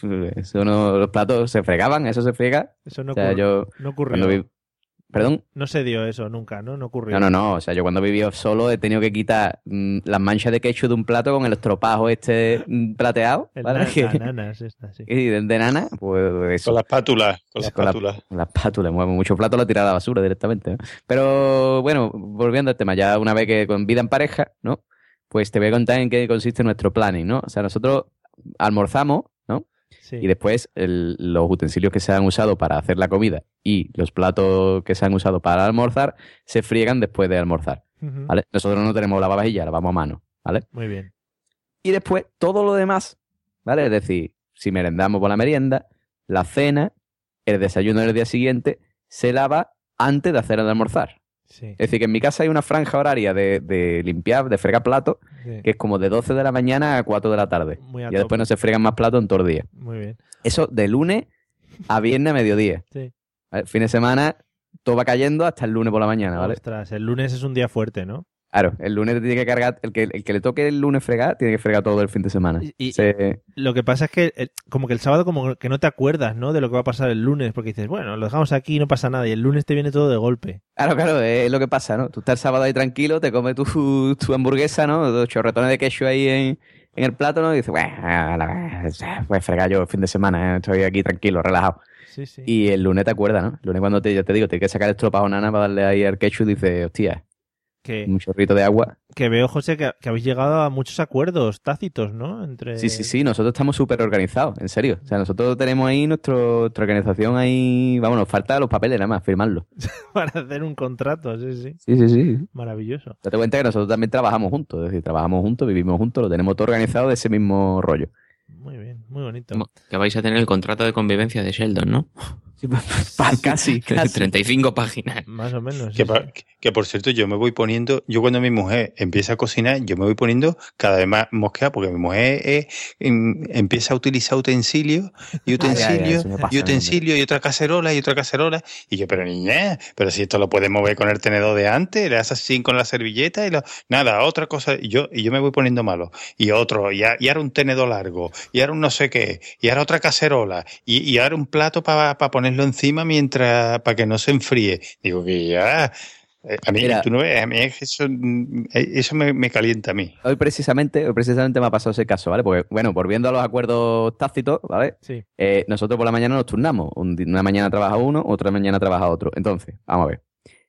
eso no- los platos se fregaban, eso se friega. Eso no, O sea, ocurrió, yo no ocurrió. cuando vi- Perdón. No se dio eso nunca, ¿no? No ocurrió. No, no, no. O sea, yo cuando vivía solo he tenido que quitar mm, las manchas de ketchup de un plato con el estropajo este mm, plateado. El ¿vale? na- Que- la nanas esta, sí. y de, de nana, pues eso. Con la espátula, con la Con la- espátula. con la espátula, mueve mucho plato lo tira a la basura directamente, ¿no? Pero bueno, volviendo al tema, ya una vez que con vida en pareja, ¿no? Pues te voy a contar en qué consiste nuestro planning, ¿no? O sea, nosotros almorzamos, ¿no? Sí. Y después el- los utensilios que se han usado para hacer la comida y los platos que se han usado para almorzar se friegan después de almorzar, Ujú. ¿vale? Nosotros no tenemos lavavajillas, lavamos a mano, ¿vale? Muy bien. Y después todo lo demás, ¿vale? Es decir, si merendamos por la merienda, la cena, el desayuno del día siguiente, se lava antes de hacer el almorzar. Sí. Es decir, que en mi casa hay una franja horaria de, de limpiar, de fregar platos, Sí. que es como de doce de la mañana a cuatro de la tarde. Muy a Y después tope. no se fregan más platos en todo el día. Muy bien. Eso de lunes a viernes a mediodía. Sí. ¿Vale? Fin de semana, todo va cayendo hasta el lunes por la mañana, ¿vale? Ostras, el lunes es un día fuerte, ¿no? Claro, el lunes te tiene que cargar, el que, el que le toque el lunes fregar, tiene que fregar todo el fin de semana. Y- y- Se- Lo que pasa es que eh, como que el sábado como que no te acuerdas, ¿no? De lo que va a pasar el lunes, porque dices, bueno, lo dejamos aquí y no pasa nada, y el lunes te viene todo de golpe. Claro, claro, es lo que pasa, ¿no? Tú estás el sábado ahí tranquilo, te comes tu, tu hamburguesa, ¿no? Dos chorretones de queso ahí en, en el plato, ¿no? Y dices, bueno, a la- pues fregar yo el fin de semana, ¿eh? Estoy aquí tranquilo, relajado. Sí, sí. Y el lunes te acuerdas, ¿no? El lunes cuando te, ya te digo, tienes que sacar el estropajo nana para darle ahí al ketchup y dices, hostia, Que, un chorrito de agua. que veo, José, que, que habéis llegado a muchos acuerdos tácitos, ¿no? Entre... Sí, sí, sí, nosotros estamos súper organizados, en serio. O sea, nosotros tenemos ahí nuestro, nuestra organización ahí, vamos, nos falta los papeles nada más, firmarlos. Para hacer un contrato, sí, sí. Sí, sí, sí. Maravilloso. Date cuenta que nosotros también trabajamos juntos, es decir, trabajamos juntos, vivimos juntos, lo tenemos todo organizado de ese mismo rollo. Muy bien, muy bonito. Como que vais a tener el contrato de convivencia de Sheldon, ¿no? Sí, pa- pa- casi, casi. treinta y cinco páginas. Más o menos. sí, Que, pa- sí. que- que, por cierto, yo me voy poniendo, yo cuando mi mujer empieza a cocinar, yo me voy poniendo cada vez más mosqueada, porque mi mujer eh, em- empieza a utilizar utensilios y ya, utensilios eso me pasa y a mí utensilios y otra cacerola y otra cacerola. Y yo, pero niña, pero si esto lo puedes mover con el tenedor de antes, le haces así con la servilleta y lo, nada, otra cosa. Y yo, y yo me voy poniendo malo. Y otro, y, a- y ahora un tenedor largo, y ahora un no sé qué, y ahora otra cacerola, y, y ahora un plato para ponerlo encima mientras, para que no se enfríe. Digo que ya. eh, A mí, Mira. tú no ves, a mí es que eso, mm, eh, eso me, me calienta a mí. Hoy precisamente, hoy precisamente me ha pasado ese caso, ¿vale? Porque, bueno, volviendo a los acuerdos tácitos, ¿vale? Sí. Eh, nosotros por la mañana nos turnamos. Un di- Una mañana trabaja uno, otra mañana trabaja otro. Entonces, vamos a ver.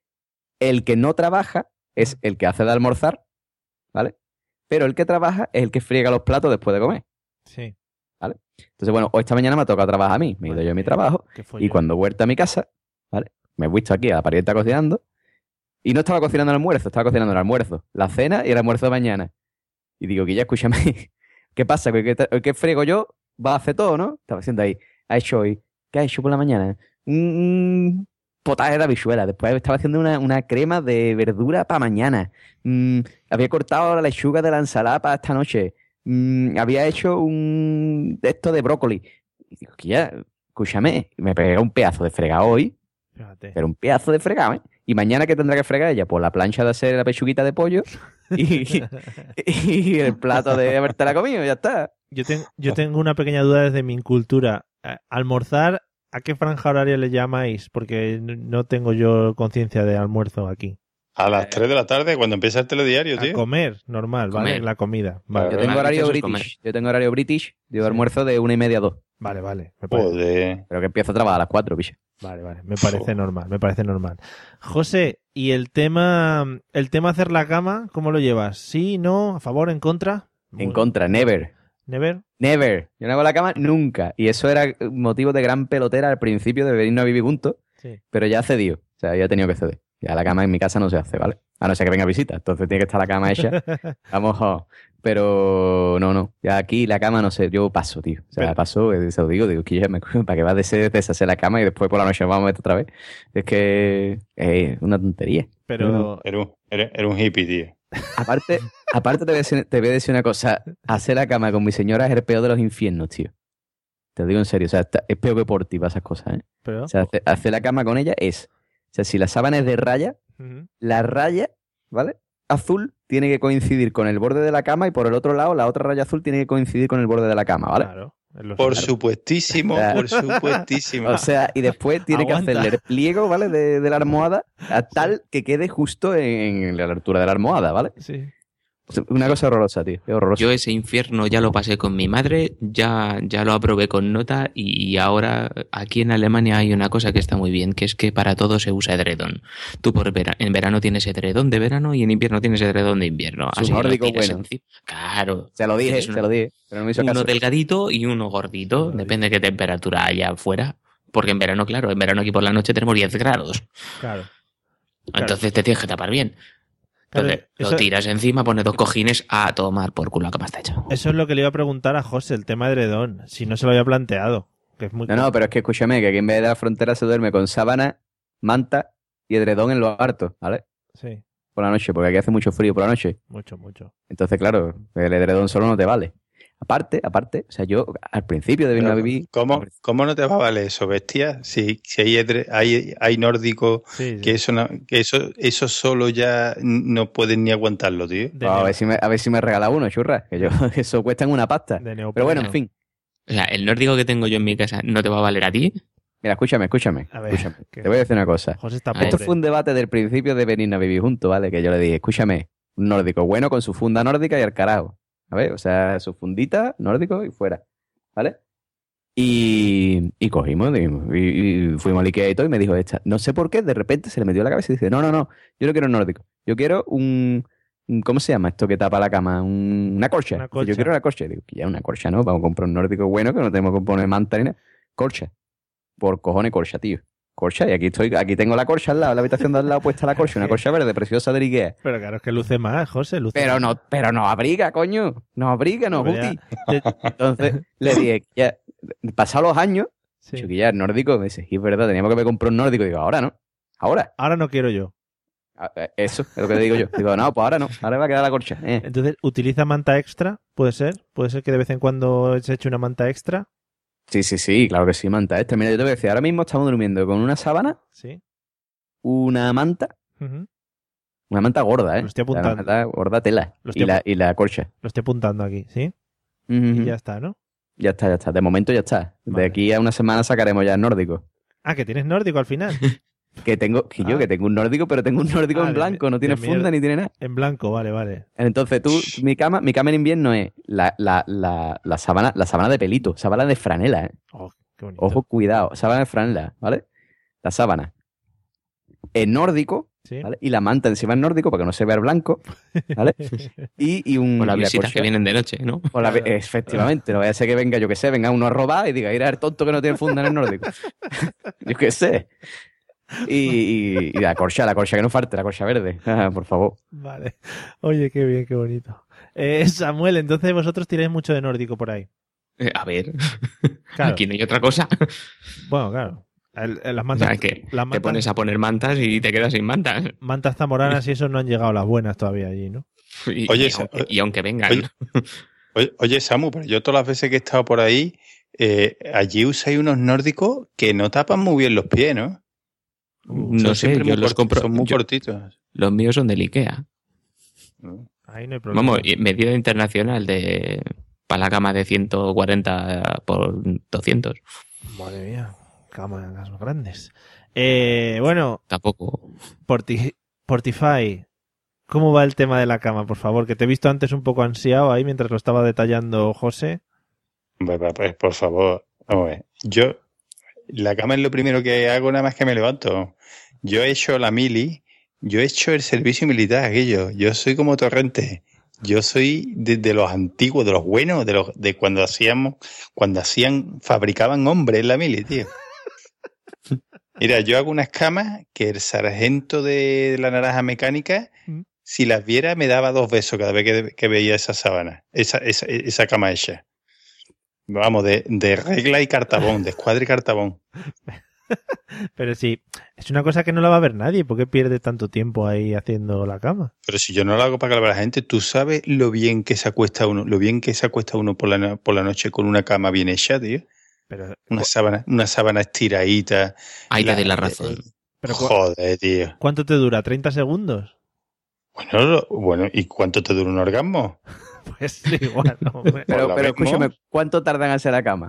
El que no trabaja es el que hace de almorzar, ¿vale? Pero el que trabaja es el que friega los platos después de comer. Sí. Entonces, bueno, hoy esta mañana me ha tocado trabajar a mí. Me he ido yo a mi trabajo. Qué Y follón. cuando he vuelto a mi casa, ¿vale? Me he visto aquí a la parienta cocinando. Y no estaba cocinando el almuerzo, estaba cocinando el almuerzo, la cena y el almuerzo de mañana. Y digo, que ya escúchame, ¿qué pasa? ¿Qué, qué, qué frego yo? Va a hacer todo, ¿no? Estaba haciendo ahí. Ha hecho hoy. ¿Qué ha hecho por la mañana? Un potaje de habichuela. Después estaba haciendo una, una crema de verdura para mañana. Mm, había cortado la lechuga de la ensalada para esta noche. Mm, había hecho un esto de brócoli. Y digo, que ya, escúchame, me pegué un pedazo de fregado hoy. Fíjate. Pero un pedazo de fregado, ¿eh? Y mañana, ¿qué tendrá que fregar ella? Pues la plancha de hacer la pechuguita de pollo y, y el plato de haberte la comido, ya está. Yo, ten- yo tengo una pequeña duda desde mi incultura. Eh, Almorzar, ¿a qué franja horaria le llamáis? Porque n- no tengo yo conciencia de almuerzo aquí. A las tres de la tarde, cuando empieza el telediario, A tío. comer, normal, ¿vale? Comer. La comida. Yo Vale, Claro. tengo Vale, horario eso es british. comer. Yo tengo horario british. Yo Sí. almuerzo de una y media a dos. vale, vale. Me parece, Joder. Pero que empiezo a trabajar a las cuatro, bicho. vale, vale. Me parece normal, me parece normal. José, ¿y el tema, el tema hacer la cama, cómo lo llevas? ¿Sí, no, a favor, en contra? En Muy- contra, never. ¿Never? Never. Yo no hago la cama nunca. Y eso era motivo de gran pelotera al principio de venirnos a vivir juntos. Sí. Pero ya ha cedido. O sea, ya he tenido que ceder. Ya la cama en mi casa no se hace, ¿vale? A no ser que venga visita. Entonces tiene que estar la cama hecha. Vamos, oh. Pero no, no. Ya aquí la cama no sé. Yo paso, tío. O sea, Pero- paso, eh, se lo digo. Digo, que ya me para que va a des- deshacer la cama y después por la noche nos vamos a meter otra vez. Es que es una tontería. Pero Era un, era, era un hippie, tío. Aparte, aparte te voy, a decir, te voy a decir una cosa. Hacer la cama con mi señora es el peor de los infiernos, tío. Te lo digo en serio. O sea, está- es peor que por ti para esas cosas, ¿eh? pero O sea, hacer, hacer la cama con ella es... O sea, si la sábana es de raya, Ujú. la raya, ¿vale? Azul tiene que coincidir con el borde de la cama y por el otro lado la otra raya azul tiene que coincidir con el borde de la cama, ¿vale? Claro. es lo Por claro. supuestísimo, Claro. por supuestísimo. O sea, y después tiene Aguanta. que hacerle el pliego, ¿vale? De, de la almohada a tal que quede justo en, en la altura de la almohada, ¿vale? Sí. O sea, una cosa horrorosa, tío. Es horrorosa. Yo ese infierno ya lo pasé con mi madre, ya, ya lo aprobé con nota y ahora aquí en Alemania hay una cosa que está muy bien, que es que para todo se usa edredón. Tú por vera- en verano tienes edredón de verano y en invierno tienes edredón de invierno. Su Así que lo nórdico tiras bueno. encima. Claro. Se lo dije, Tienes se una- lo dije, pero no me hizo Uno caso. delgadito y uno gordito, Gordito. depende de qué temperatura haya afuera. Porque en verano, claro, en verano aquí por la noche tenemos diez grados. Claro. Entonces te tienes que tapar bien. Claro, Entonces eso- lo tiras encima, pones dos cojines a tomar por culo, que más está hecho. Eso es lo que le iba a preguntar a José, el tema de edredón, si no se lo había planteado. Que es muy No, no, pero es que escúchame, que aquí en vez de la frontera se duerme con sábana, manta y edredón en lo harto, ¿vale? Sí, Por la noche, porque aquí hace mucho frío por la noche. mucho, mucho. Entonces, claro, el edredón solo no te vale. Aparte, aparte, o sea, yo al principio de venir a Pero, vivir... ¿cómo, ¿Cómo no te va a valer eso, bestia? Si, si hay, edre- hay, hay nórdico, Sí, sí. que eso no- que eso, eso solo ya no pueden ni aguantarlo, tío. De, a, neo- ver si me, a ver si me regala uno, churra, que yo, eso cuesta una pasta. de neopreno. Pero bueno, en fin. O sea, el nórdico que tengo yo en mi casa no te va a valer a ti. Mira, escúchame, escúchame. A ver, escúchame. que- Te voy a decir una cosa. José está A ver. Esto pobre. fue un debate del principio de venir a vivir juntos, ¿vale? Que yo le dije, escúchame, un nórdico bueno con su funda nórdica y al carajo. A ver, o sea, su fundita, nórdico y fuera. ¿Vale? Y, y cogimos y, y- y fuimos al Ikea y todo y me dijo esta. No sé por qué, de repente se le metió en la cabeza y dice, no, no, no, yo no quiero un nórdico. Yo quiero un... un- ¿Cómo se llama esto que tapa la cama? Un- una corcha. Una Dice, colcha. Yo quiero una corcha. Digo, que ya una corcha, ¿no? Vamos a comprar un nórdico bueno que no tenemos que poner manta ni nada. Corcha. Por cojones corcha, tío. Corcha, y aquí estoy, aquí tengo la corcha al lado, en la habitación de al lado puesta la corcha, una corcha verde preciosa de Ikea. Pero claro, es que luce más, José, luce Pero más. no, pero no abriga, coño. No abriga, no, Pero ya- Guti. ya- Entonces le dije, ya, pasados los años, sí. Chiquilla, el nórdico, me dice, sí, es verdad, teníamos que haber comprado un nórdico. Digo, ahora no, ahora. Ahora no quiero yo. Ah, eh, Eso es lo que digo yo. Digo, no, pues ahora no, ahora va a quedar la corcha. Eh. Entonces, ¿utiliza manta extra? ¿Puede ser? ¿Puede ser que de vez en cuando se eche una manta extra? Sí, sí, sí, claro que sí, manta extra. Mira, yo te voy a decir, ahora mismo estamos durmiendo con una sábana, Sí. una manta, Ujú. una manta gorda, ¿eh? Lo estoy O sea, apuntando. una manta gorda tela. Lo Y estoy la, apu- y la corcha. Lo estoy apuntando aquí, ¿sí? Ujú, Y ujú. ya está, ¿no? Ya está, ya está. De momento ya está. De Vale. aquí a una semana sacaremos ya el nórdico. Ah, que tienes nórdico al final. Que tengo, que yo Ah. que tengo un nórdico, pero tengo un nórdico Ah, en de- blanco, no de tiene mierda. funda ni tiene nada. En blanco, vale, vale. Entonces tú, mi cama, mi cama en invierno es la, la, la, la sábana, la sábana de pelito, sábana de franela, ¿eh? Oh, qué bonito. Ojo, cuidado, sábana de franela, ¿vale? La sábana. El nórdico, ¿Sí? ¿vale? Y la manta encima es nórdico para que no se vea el blanco, ¿vale? Y, y un... Con las y la visitas corcha- que vienen de noche, ¿no? o la- efectivamente, no vaya a ser que venga, yo que sé, venga uno a robar y diga, mira, el tonto que no tiene funda en el nórdico. Yo qué sé. Y, y, y la corcha, la corcha que no falte, la corcha verde, por favor. Vale. Oye, qué bien, qué bonito. Eh, Samuel, entonces vosotros tiráis mucho de nórdico por ahí. Eh, a ver, Claro. aquí no hay otra cosa. Bueno, claro. El- el- las O mantas, sea, que las te mantas, pones a poner mantas y te quedas sin mantas. mantas zamoranas y eso no han llegado las buenas todavía allí, ¿no? Y, Oye, y aunque, y aunque vengan. Oye, oye, oye, Samu, pero yo todas las veces que he estado por ahí, eh, allí usáis unos nórdicos que no tapan muy bien los pies, ¿no? no Son sé, siempre yo muy los corti- compro. Son muy yo- cortitos. los míos son del Ikea. ¿no? Ahí no hay problema. Vamos, y medida internacional de para la cama de ciento cuarenta por doscientos. Madre mía, cámaras grandes. Eh, bueno, Tampoco. Porti- Portify, ¿cómo va el tema de la cama, por favor? Que te he visto antes un poco ansiado ahí mientras lo estaba detallando José. Pues, pues, pues, por favor, vamos a ver. Yo, la cama es lo primero que hago nada más que me levanto. Yo he hecho la mili, yo he hecho el servicio militar, aquello. Yo soy como Torrente. Yo soy de, de los antiguos, de los buenos, de los de cuando hacíamos, cuando hacían, fabricaban hombres en la mili, tío. Mira, yo hago unas camas que el sargento de la naranja mecánica, ¿Mm? si las viera, me daba dos besos cada vez que, que veía esa sábana, esa, esa, esa cama hecha. Vamos, de, de regla y cartabón, de escuadra y cartabón. Pero sí, es una cosa que no la va a ver nadie. ¿Por qué pierde tanto tiempo ahí haciendo la cama? Pero si yo no lo hago para que lo vea la gente, tú sabes lo bien que se acuesta uno, lo bien que se acuesta uno por la, no- por la noche con una cama bien hecha, tío. Pero, Una sábana, una sábana estiradita. Ahí te La- doy la razón. pero cu- Joder, tío. ¿cuánto te dura? ¿treinta segundos? Bueno, lo- bueno, ¿y cuánto te dura un orgasmo? Pues igual, no, hombre. Pero, lo pero mismo. escúchame, ¿cuánto tardan en hacer la cama?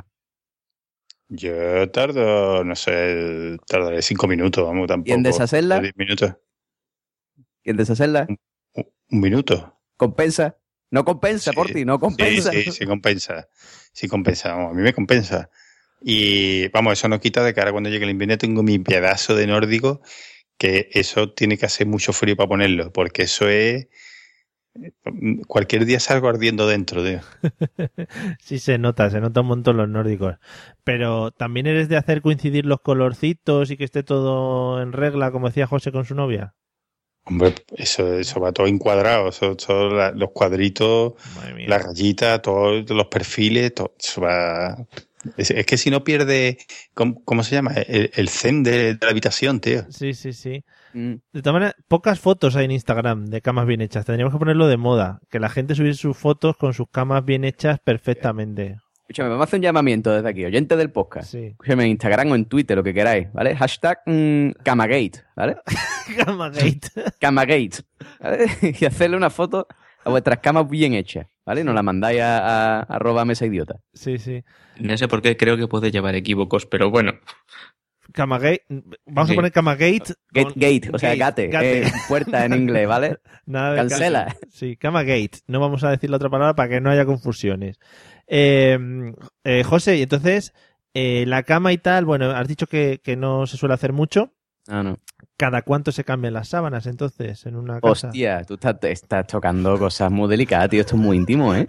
Yo tardo, no sé, tardaré cinco minutos, vamos, tampoco. ¿Y en deshacerla? Diez minutos. ¿Y en deshacerla? Un, un minuto. ¿Compensa? No compensa, Sí, por ti, no Sí, compensa. sí, sí compensa. Sí compensa, vamos, a mí me compensa. Y vamos, eso no quita de que ahora cuando llegue el invierno tengo mi pedazo de nórdico, que eso tiene que hacer mucho frío para ponerlo, porque eso es... Cualquier día salgo ardiendo dentro, tío. Sí se nota, se nota un montón los nórdicos. Pero también eres de hacer coincidir los colorcitos y que esté todo en regla, como decía José con su novia. Hombre, eso, eso va todo encuadrado, eso, eso, la- los cuadritos, Madre mía. la rayita, todos los perfiles, todo, eso va... Es, es que si no pierde, ¿cómo, cómo se llama? El, el zen de, de la habitación, tío. Sí, sí, sí. Mm. De todas maneras, pocas fotos hay en Instagram de camas bien hechas. Tendríamos que ponerlo de moda. Que la gente subiese sus fotos con sus camas bien hechas perfectamente. Escúchame, vamos a hacer un llamamiento desde aquí, oyentes del podcast. Sí. Escúchame en Instagram o en Twitter, lo que queráis, ¿vale? Hashtag mm, Camagate, ¿vale? Camagate. Camagate, ¿vale? Y hacerle una foto a vuestras camas bien hechas, ¿vale? Nos la mandáis a, a, a arroba mesa idiota. Sí, sí. No sé por qué creo que puede llevar equívocos, pero bueno. Camagate. Vamos a Gate. poner Camagate. Gate, con- gate, o sea, gate, gate. eh, puerta en inglés, ¿vale? Nada de Cancela. casi. Sí, Camagate. No vamos a decir la otra palabra para que no haya confusiones. Eh, eh, José, y entonces, eh, la cama y tal, bueno, has dicho que, que no se suele hacer mucho. Ah, no. ¿Cada cuánto se cambian las sábanas entonces en una casa? Hostia, tú estás, te estás tocando cosas muy delicadas, tío. Esto es muy íntimo, ¿eh?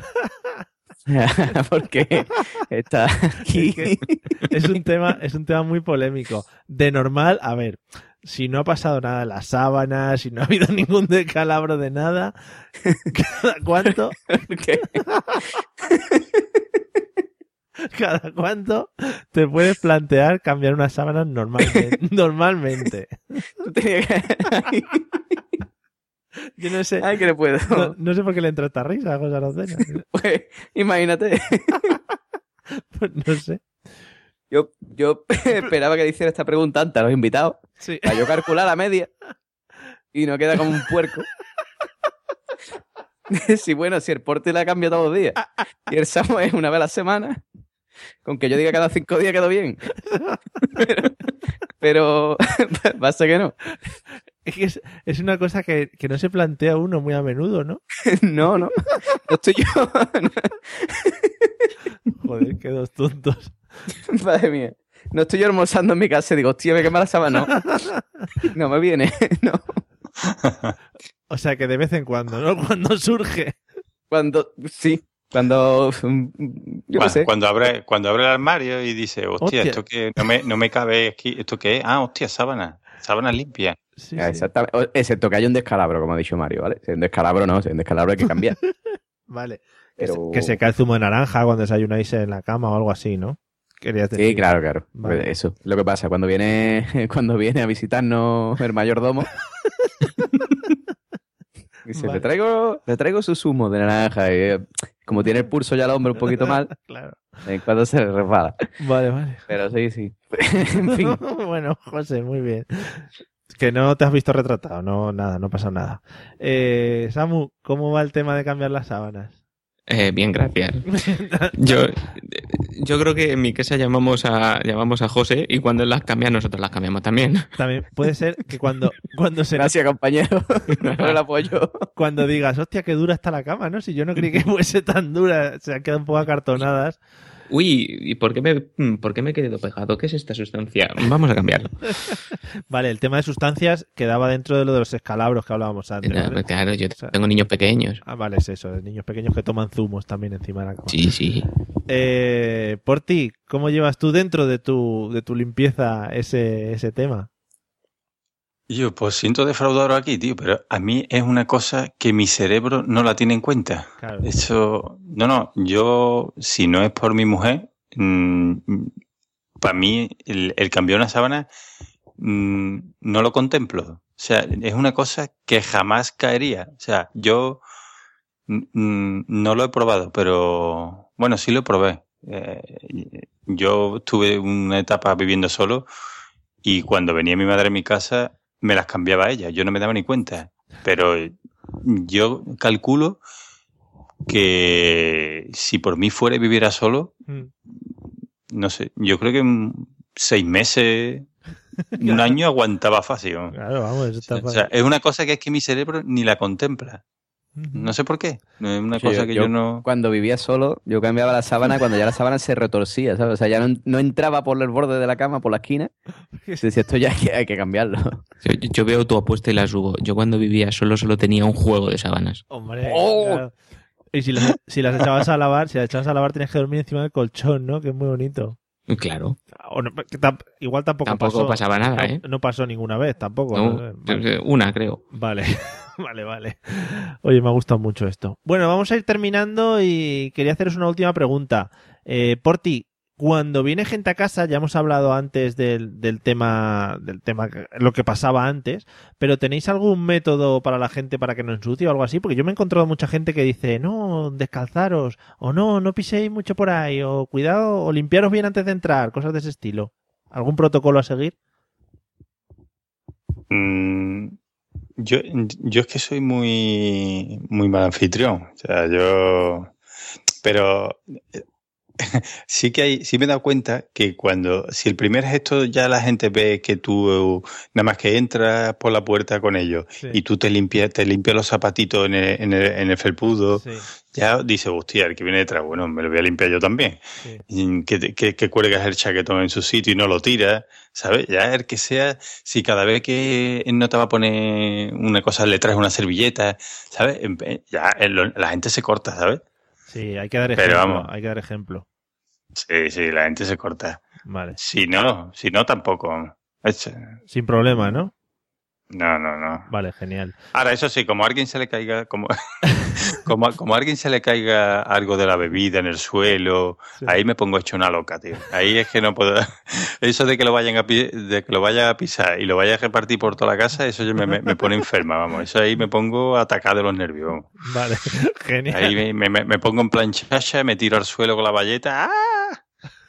Porque está aquí. Es que es un tema, es un tema muy polémico. De normal, a ver, si no ha pasado nada en las sábanas, si no ha habido ningún descalabro de nada, ¿cada cuánto? ¿Qué? ¿Cada cuánto te puedes plantear cambiar unas sábanas normalmente? Normalmente. Tú tenías que... Yo no sé. Ay, que le puedo. No, no sé por qué le entra esta risa a José Arocena. Pues, imagínate. Pues no sé. Yo, yo esperaba que le hiciera esta pregunta antes a los invitados, Sí. para yo calcular la media y no queda como un puerco. Sí, bueno, si el porte la cambia todos los días y el Samu es una vez a la semana, con que yo diga cada cinco días quedó bien. Pero, pero pasa que no. Es que es, es una cosa que, que no se plantea uno muy a menudo, ¿no? No, no. No estoy yo. Joder, qué dos tontos. Madre mía. No estoy yo almorzando en mi casa y digo, hostia, me quema la sábana. No. No me viene. No. O sea que de vez en cuando, ¿no? Cuando surge. Cuando, sí. Cuando, mm, yo qué Cuando, sé. cuando abre, cuando abre el armario y dice, hostia, Hostia. esto que no me, no me cabe aquí, ¿esto qué es? Ah, hostia, sábana. sábanas limpias. Sí, Ah, sí. Exactamente. O- Excepto que haya un descalabro, como ha dicho Mario, ¿vale? Si hay un descalabro no, si hay un descalabro hay que cambiar. Vale. Que, Pero- se, que se cae el zumo de naranja cuando desayunáis en la cama o algo así, ¿no? Querías decir. Sí, claro, claro. Vale. Pues eso. Lo que pasa, cuando viene, cuando viene a visitarnos el mayordomo, dice, Vale. le traigo, le traigo su zumo de naranja. Y eh, como tiene el pulso ya el hombre un poquito mal, Claro. en cuando se le resbala. Vale, vale. Pero sí, sí. En fin. Bueno, José, muy bien. Que no te has visto retratado, no, nada, no pasa nada. Eh, Samu, ¿cómo va el tema de cambiar las sábanas? Eh, bien, gracias. Yo, yo creo que en mi casa llamamos a, llamamos a José y cuando él las cambia, nosotros las cambiamos también. También puede ser que cuando, cuando se Gracias, compañero, por el apoyo. cuando digas, hostia, qué dura está la cama, ¿no? Si yo no creí que fuese tan dura, se han quedado un poco acartonadas. Uy, ¿y por qué me, por qué me he quedado pegado? ¿Qué es esta sustancia? Vamos a cambiarlo. Vale, el tema de sustancias quedaba dentro de lo de los escalabros que hablábamos antes. ¿vale? Claro, yo O sea, tengo niños pequeños. Ah, vale, es eso, de niños pequeños que toman zumos también encima de la cama. Sí, sí. Eh, por ti, ¿cómo llevas tú dentro de tu, de tu limpieza ese, ese tema? Yo, pues siento defraudador aquí, tío, pero a mí es una cosa que mi cerebro no la tiene en cuenta. Claro. Eso, no, no, yo, si no es por mi mujer, mmm, para mí el, el cambiar una sábana mmm, no lo contemplo. O sea, es una cosa que jamás caería. O sea, yo mmm, no lo he probado, pero bueno, sí lo probé. Eh, yo tuve una etapa viviendo solo y cuando venía mi madre a mi casa me las cambiaba ella, yo no me daba ni cuenta. Pero yo calculo que si por mí fuera y viviera solo, Mm. no sé, yo creo que en seis meses, un año aguantaba fácil. ¿No? Claro, vamos, eso está O sea, es una cosa que es que mi cerebro ni la contempla. Ujú. No sé por qué. No es una Sí, cosa que yo, no... Cuando vivía solo, yo cambiaba la sábana cuando ya la sábana se retorcía, ¿sabes? O sea, ya no, no entraba por el borde de la cama, por la esquina. Y decía, esto ya hay que, hay que cambiarlo. Yo, yo veo tu apuesta y la subo. Yo cuando vivía solo, solo tenía un juego de sábanas. Hombre, ¡Oh! claro. Y si las, si las echabas a lavar, si las echabas a lavar tenías que dormir encima del colchón, ¿no? Que es muy bonito. Claro. O no, que tam- igual tampoco, Tampoco pasó. pasaba nada, ¿eh? No, no pasó ninguna vez tampoco. No, ¿no? Vale. una, creo. Vale, vale, vale. Oye, me ha gustado mucho esto. Bueno, vamos a ir terminando y quería haceros una última pregunta. Eh, Porti, cuando viene gente a casa, ya hemos hablado antes del, del tema, del tema, lo que pasaba antes, pero ¿tenéis algún método para la gente para que no ensucie o algo así? Porque yo me he encontrado mucha gente que dice, no, descalzaros, o no, no piséis mucho por ahí, o cuidado, o limpiaros bien antes de entrar, cosas de ese estilo. ¿Algún protocolo a seguir? Mm, yo, yo es que soy muy, muy mal anfitrión. O sea, yo... Pero sí que hay, sí me he dado cuenta que cuando, si el primer gesto ya la gente ve que tú nada más que entras por la puerta con ellos Sí. y tú te limpias, te limpias los zapatitos en el, en el, en el felpudo, Sí, ya dice, hostia, el que viene detrás, bueno, me lo voy a limpiar yo también. sí. Y Que, que, que cuelgas el chaquetón en su sitio y no lo tiras, ¿sabes? Ya el que sea, si cada vez que no te va a poner una cosa le traes una servilleta, ¿sabes? Ya el- la gente se corta, ¿sabes? Sí, hay que dar Pero ejemplo. vamos. Hay que dar ejemplo. Sí, sí, la gente se corta. Vale. Si no, si no tampoco. Es- Sin problema, ¿no? No, no, no. Vale, genial. Ahora, eso sí, como a alguien se le caiga, como, como, como a alguien se le caiga algo de la bebida en el suelo, Sí. ahí me pongo hecho una loca, tío. Ahí es que no puedo. Eso de que lo vayan a pi- de que lo vaya a pisar y lo vaya a repartir por toda la casa, eso ya me, me, me pone enferma, vamos. Eso ahí me pongo atacado de los nervios, vamos. Vale, genial. Ahí me, me, me- me pongo en plan chacha, me tiro al suelo con la valleta. ¡Ah!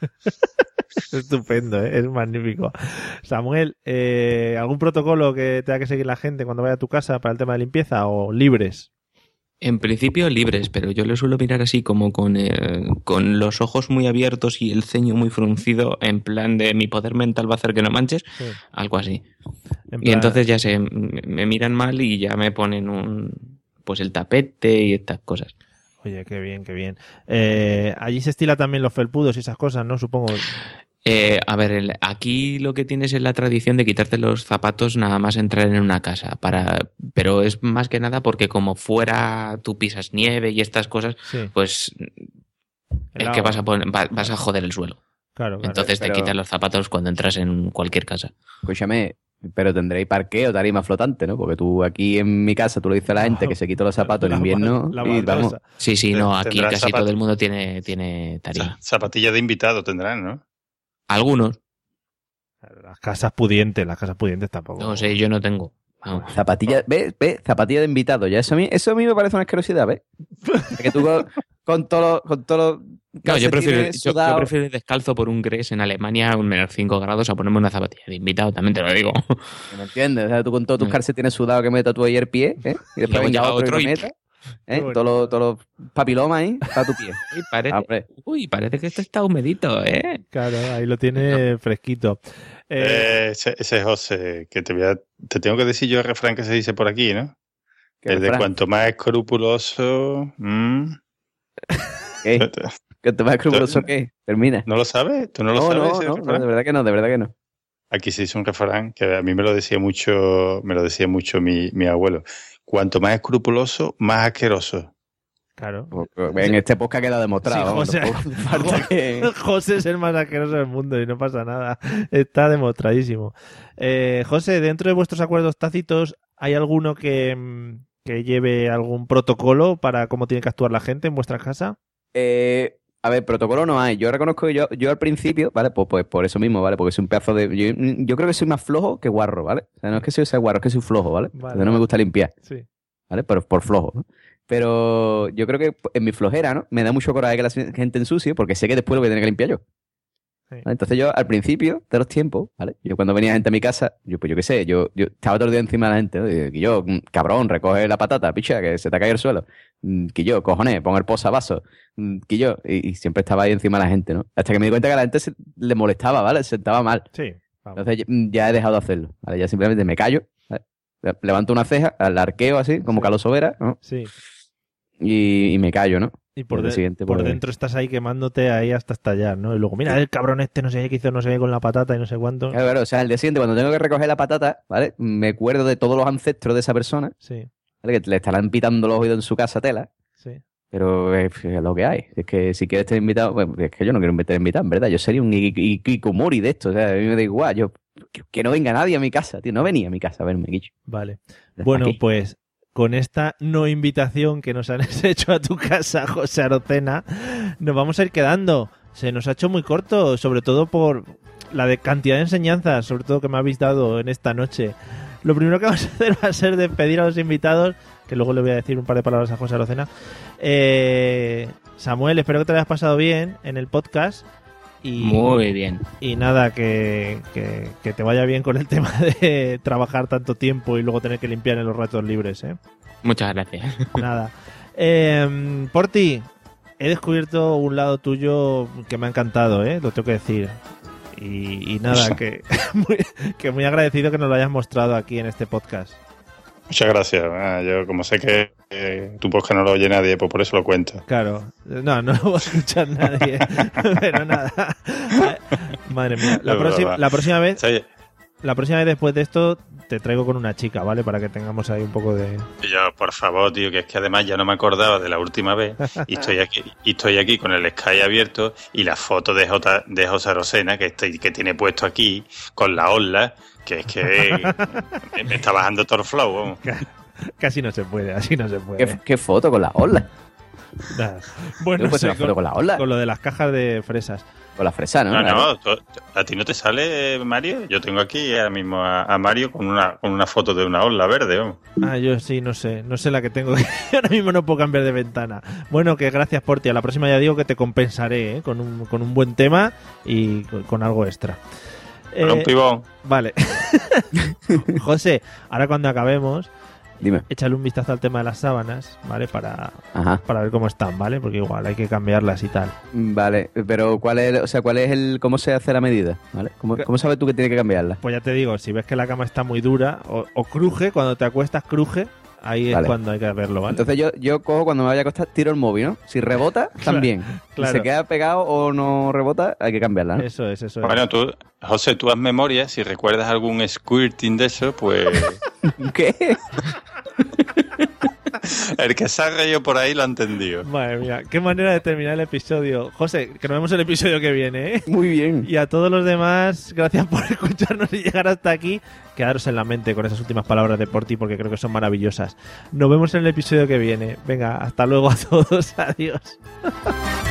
Estupendo, ¿eh? Es magnífico. Samuel, eh, ¿algún protocolo que tenga que seguir la gente cuando vaya a tu casa para el tema de limpieza o libres? En principio libres, pero yo le suelo mirar así como con, eh, con los ojos muy abiertos y el ceño muy fruncido, en plan de mi poder mental va a hacer que no manches, Sí. algo así. En Y plan- entonces ya se me me miran mal y ya me ponen un pues el tapete y estas cosas. Oye, qué bien, qué bien. Eh, allí se estila también los felpudos y esas cosas, ¿no? Supongo. Eh, a ver, el- aquí lo que tienes es la tradición de quitarte los zapatos nada más entrar en una casa, para, pero es más que nada porque como fuera tú pisas nieve y estas cosas, Sí. pues El es que agua. vas a, poner- va- vas a joder el suelo. Claro, claro. Entonces te pero- quitas los zapatos cuando entras en cualquier casa. Escúchame, Pero tendréis parqueo, tarima flotante, ¿no? Porque tú aquí en mi casa, tú le dices a la gente que se quitó los zapatos en La invierno bal- la y vamos. baldosa. Sí, sí, no, aquí Tendrá casi zapat- todo el mundo tiene, tiene tarima. Zapatillas de invitado tendrán, ¿no? Algunos, Las casas pudientes, las casas pudientes tampoco. no sé, yo no tengo. Vamos. Zapatilla, ¿ves? ¿Ves? Zapatilla de invitado. Ya eso a mí, eso a mí me parece una asquerosidad, ¿ves? Que tú con, con todos los, con todos los No, yo prefiero, calcetines yo, yo sudados. prefiero ir descalzo por un Gres en Alemania a un menos cinco grados a ponerme una zapatilla de invitado, también te lo digo. ¿Me entiendes? O sea, tú con todos tus Mm. calcetines sudados que metas tú ahí el pie, ¿eh? Y después Luego venga llega otro, otro y lo y- meta, Qué ¿eh? bonito. Todos los, todos los papilomas ahí para tu pie. Uy, parece, Ah, hombre. uy, parece que esto está humedito, ¿eh? Claro, ahí lo tiene fresquito. Eh, Eh, ese, ese es José, que te voy a, te tengo que decir yo el refrán que se dice por aquí, ¿no? ¿Qué El de refrán? cuanto más escrupuloso... ¿mm? ¿Qué? ¿Que te más escrupuloso qué? Termina. ¿No lo sabes? ¿Tú no lo no, sabes? no, ese no, refrán? no, de verdad que no, de verdad que no. Aquí se hizo un refrán que a mí me lo decía mucho, me lo decía mucho mi, mi abuelo. Cuanto más escrupuloso, más asqueroso. claro. En este podcast queda demostrado. Sí, vamos, José. tampoco falta que... José es el más asqueroso del mundo y no pasa nada. Está demostradísimo. Eh, José, dentro de vuestros acuerdos tácitos, ¿hay alguno que, mm, que lleve algún protocolo para cómo tiene que actuar la gente en vuestra casa? Eh, a ver, protocolo no hay. Yo reconozco que yo, yo al principio, ¿vale? Pues, pues por eso mismo, ¿vale? Porque soy un pedazo de... Yo, yo creo que soy más flojo que guarro, ¿vale? O sea, no es que soy sea guarro, es que soy flojo, ¿vale? Vale, Porque no me gusta limpiar, Sí. ¿vale? Pero por flojo, ¿no? Pero yo creo que en mi flojera, ¿no? Me da mucho coraje que la gente ensucie porque sé que después lo voy a tener que limpiar yo. Sí. ¿Vale? Entonces yo, al principio de los tiempos, ¿vale? Yo cuando venía gente a mi casa, yo pues yo qué sé, yo, yo estaba todo el día encima de la gente, ¿no? Y yo, mm, cabrón, recoge la patata, picha, que se te ha caído el suelo. Mm, Que yo, cojones, pon el posavasos. Mm, Que yo, y, y siempre estaba ahí encima de la gente, ¿no? Hasta que me di cuenta que a la gente se, le molestaba, ¿vale? Se sentaba mal. Sí. Vamos. Entonces mm, ya he dejado de hacerlo, ¿vale? Ya simplemente me callo, ¿vale? Levanto una ceja, la arqueo así, como Sí. Carlos Sobera, ¿no? Sí. Y, y me callo, ¿no? Y por, Y al de- siguiente, por pues- dentro estás ahí quemándote ahí hasta estallar, ¿no? Y luego, mira, el cabrón este no sé qué hizo, no sé qué con la patata y no sé cuánto. Claro, claro, o sea, el día siguiente, cuando tengo que recoger la patata, ¿vale? Me acuerdo de todos los ancestros de esa persona, Sí, ¿vale? Que le estarán pitando los oídos en su casa tela, sí. pero es, es lo que hay. Es que si quieres estar invitado, pues, es que yo no quiero estar invitado, en verdad. Yo sería un i- i- Kikomori de esto, o sea, a mí me da igual. Yo, que, que no venga nadie a mi casa, tío. No venía a mi casa a verme, Guicho. Vale. Bueno, Aquí. pues con esta no invitación que nos han hecho a tu casa, José Arocena, nos vamos a ir quedando. Se nos ha hecho muy corto, sobre todo por la de cantidad de enseñanzas, sobre todo que me habéis dado en esta noche. Lo primero que vamos a hacer va a ser despedir a los invitados, que luego le voy a decir un par de palabras a José Arocena. Eh, Samuel, espero que te hayas pasado bien en el podcast. Y, Muy bien. y nada, que, que, que te vaya bien con el tema de trabajar tanto tiempo y luego tener que limpiar en los ratos libres, ¿eh? Muchas gracias. Nada. Eh, Porti, he descubierto un lado tuyo que me ha encantado, ¿eh? Lo tengo que decir. Y, y nada, que muy, que muy agradecido que nos lo hayas mostrado aquí en este podcast. Muchas gracias. Ah, yo como sé que eh, tu podcast no lo oye nadie, pues por eso lo cuento. Claro, no, no lo va a escuchar nadie, pero nada. Madre mía, la Es próxima, broma. la próxima vez, Sí, la próxima vez después de esto te traigo con una chica, ¿vale? Para que tengamos ahí un poco de... y yo, por favor, tío, que es que además ya no me acordaba de la última vez y estoy aquí y estoy aquí con el Sky abierto y la foto de J, de José Arocena que, estoy, que tiene puesto aquí con la ola, que es que me, me está bajando todo el flow, vamos. Casi no se puede, así no se puede. ¿Qué, qué foto con la ola? Nada. Bueno, Yo he puesto sé, una foto con, con la ola. con lo de las cajas de fresas. Con la fresa, ¿no? No, Claro. no, tú- a ti no te sale, Mario. Yo tengo aquí ahora mismo a, a Mario con una, con una foto de una ola verde, vamos. Ah, yo sí, no sé, no sé la que tengo. Ahora mismo no puedo cambiar de ventana. Bueno, que gracias por ti. A la próxima ya digo que te compensaré, ¿eh? con, un, con un buen tema y con, con algo extra. Con Eh, un pibón. Vale. José, ahora cuando acabemos, Dime. échale un vistazo al tema de las sábanas, ¿vale? Para, Ajá. para ver cómo están, ¿vale? Porque igual hay que cambiarlas y tal. Vale, pero ¿cuál es, el- o sea, cuál es el, cómo se hace la medida? ¿Vale? ¿Cómo, cómo sabes tú que tienes que cambiarla? Pues ya te digo, si ves que la cama está muy dura o, o cruje, cuando te acuestas cruje, ahí es Vale. cuando hay que verlo, ¿vale? Entonces yo, yo cojo cuando me vaya a acostar, tiro el móvil, ¿no? Si rebota, también. claro. Si se queda pegado o no rebota, hay que cambiarla, ¿no? Eso es, eso es. Bueno, tú, José, tú haz memoria. Si recuerdas algún squirting de eso, pues ¿Qué? El que se ha reído por ahí lo ha entendido. Madre mía, qué manera de terminar el episodio. José, que nos vemos el episodio que viene, ¿eh? Muy bien. Y a todos los demás, gracias por escucharnos y llegar hasta aquí. Quedaros en la mente con esas últimas palabras de Porti porque creo que son maravillosas. Nos vemos en el episodio que viene. Venga, hasta luego a todos. Adiós.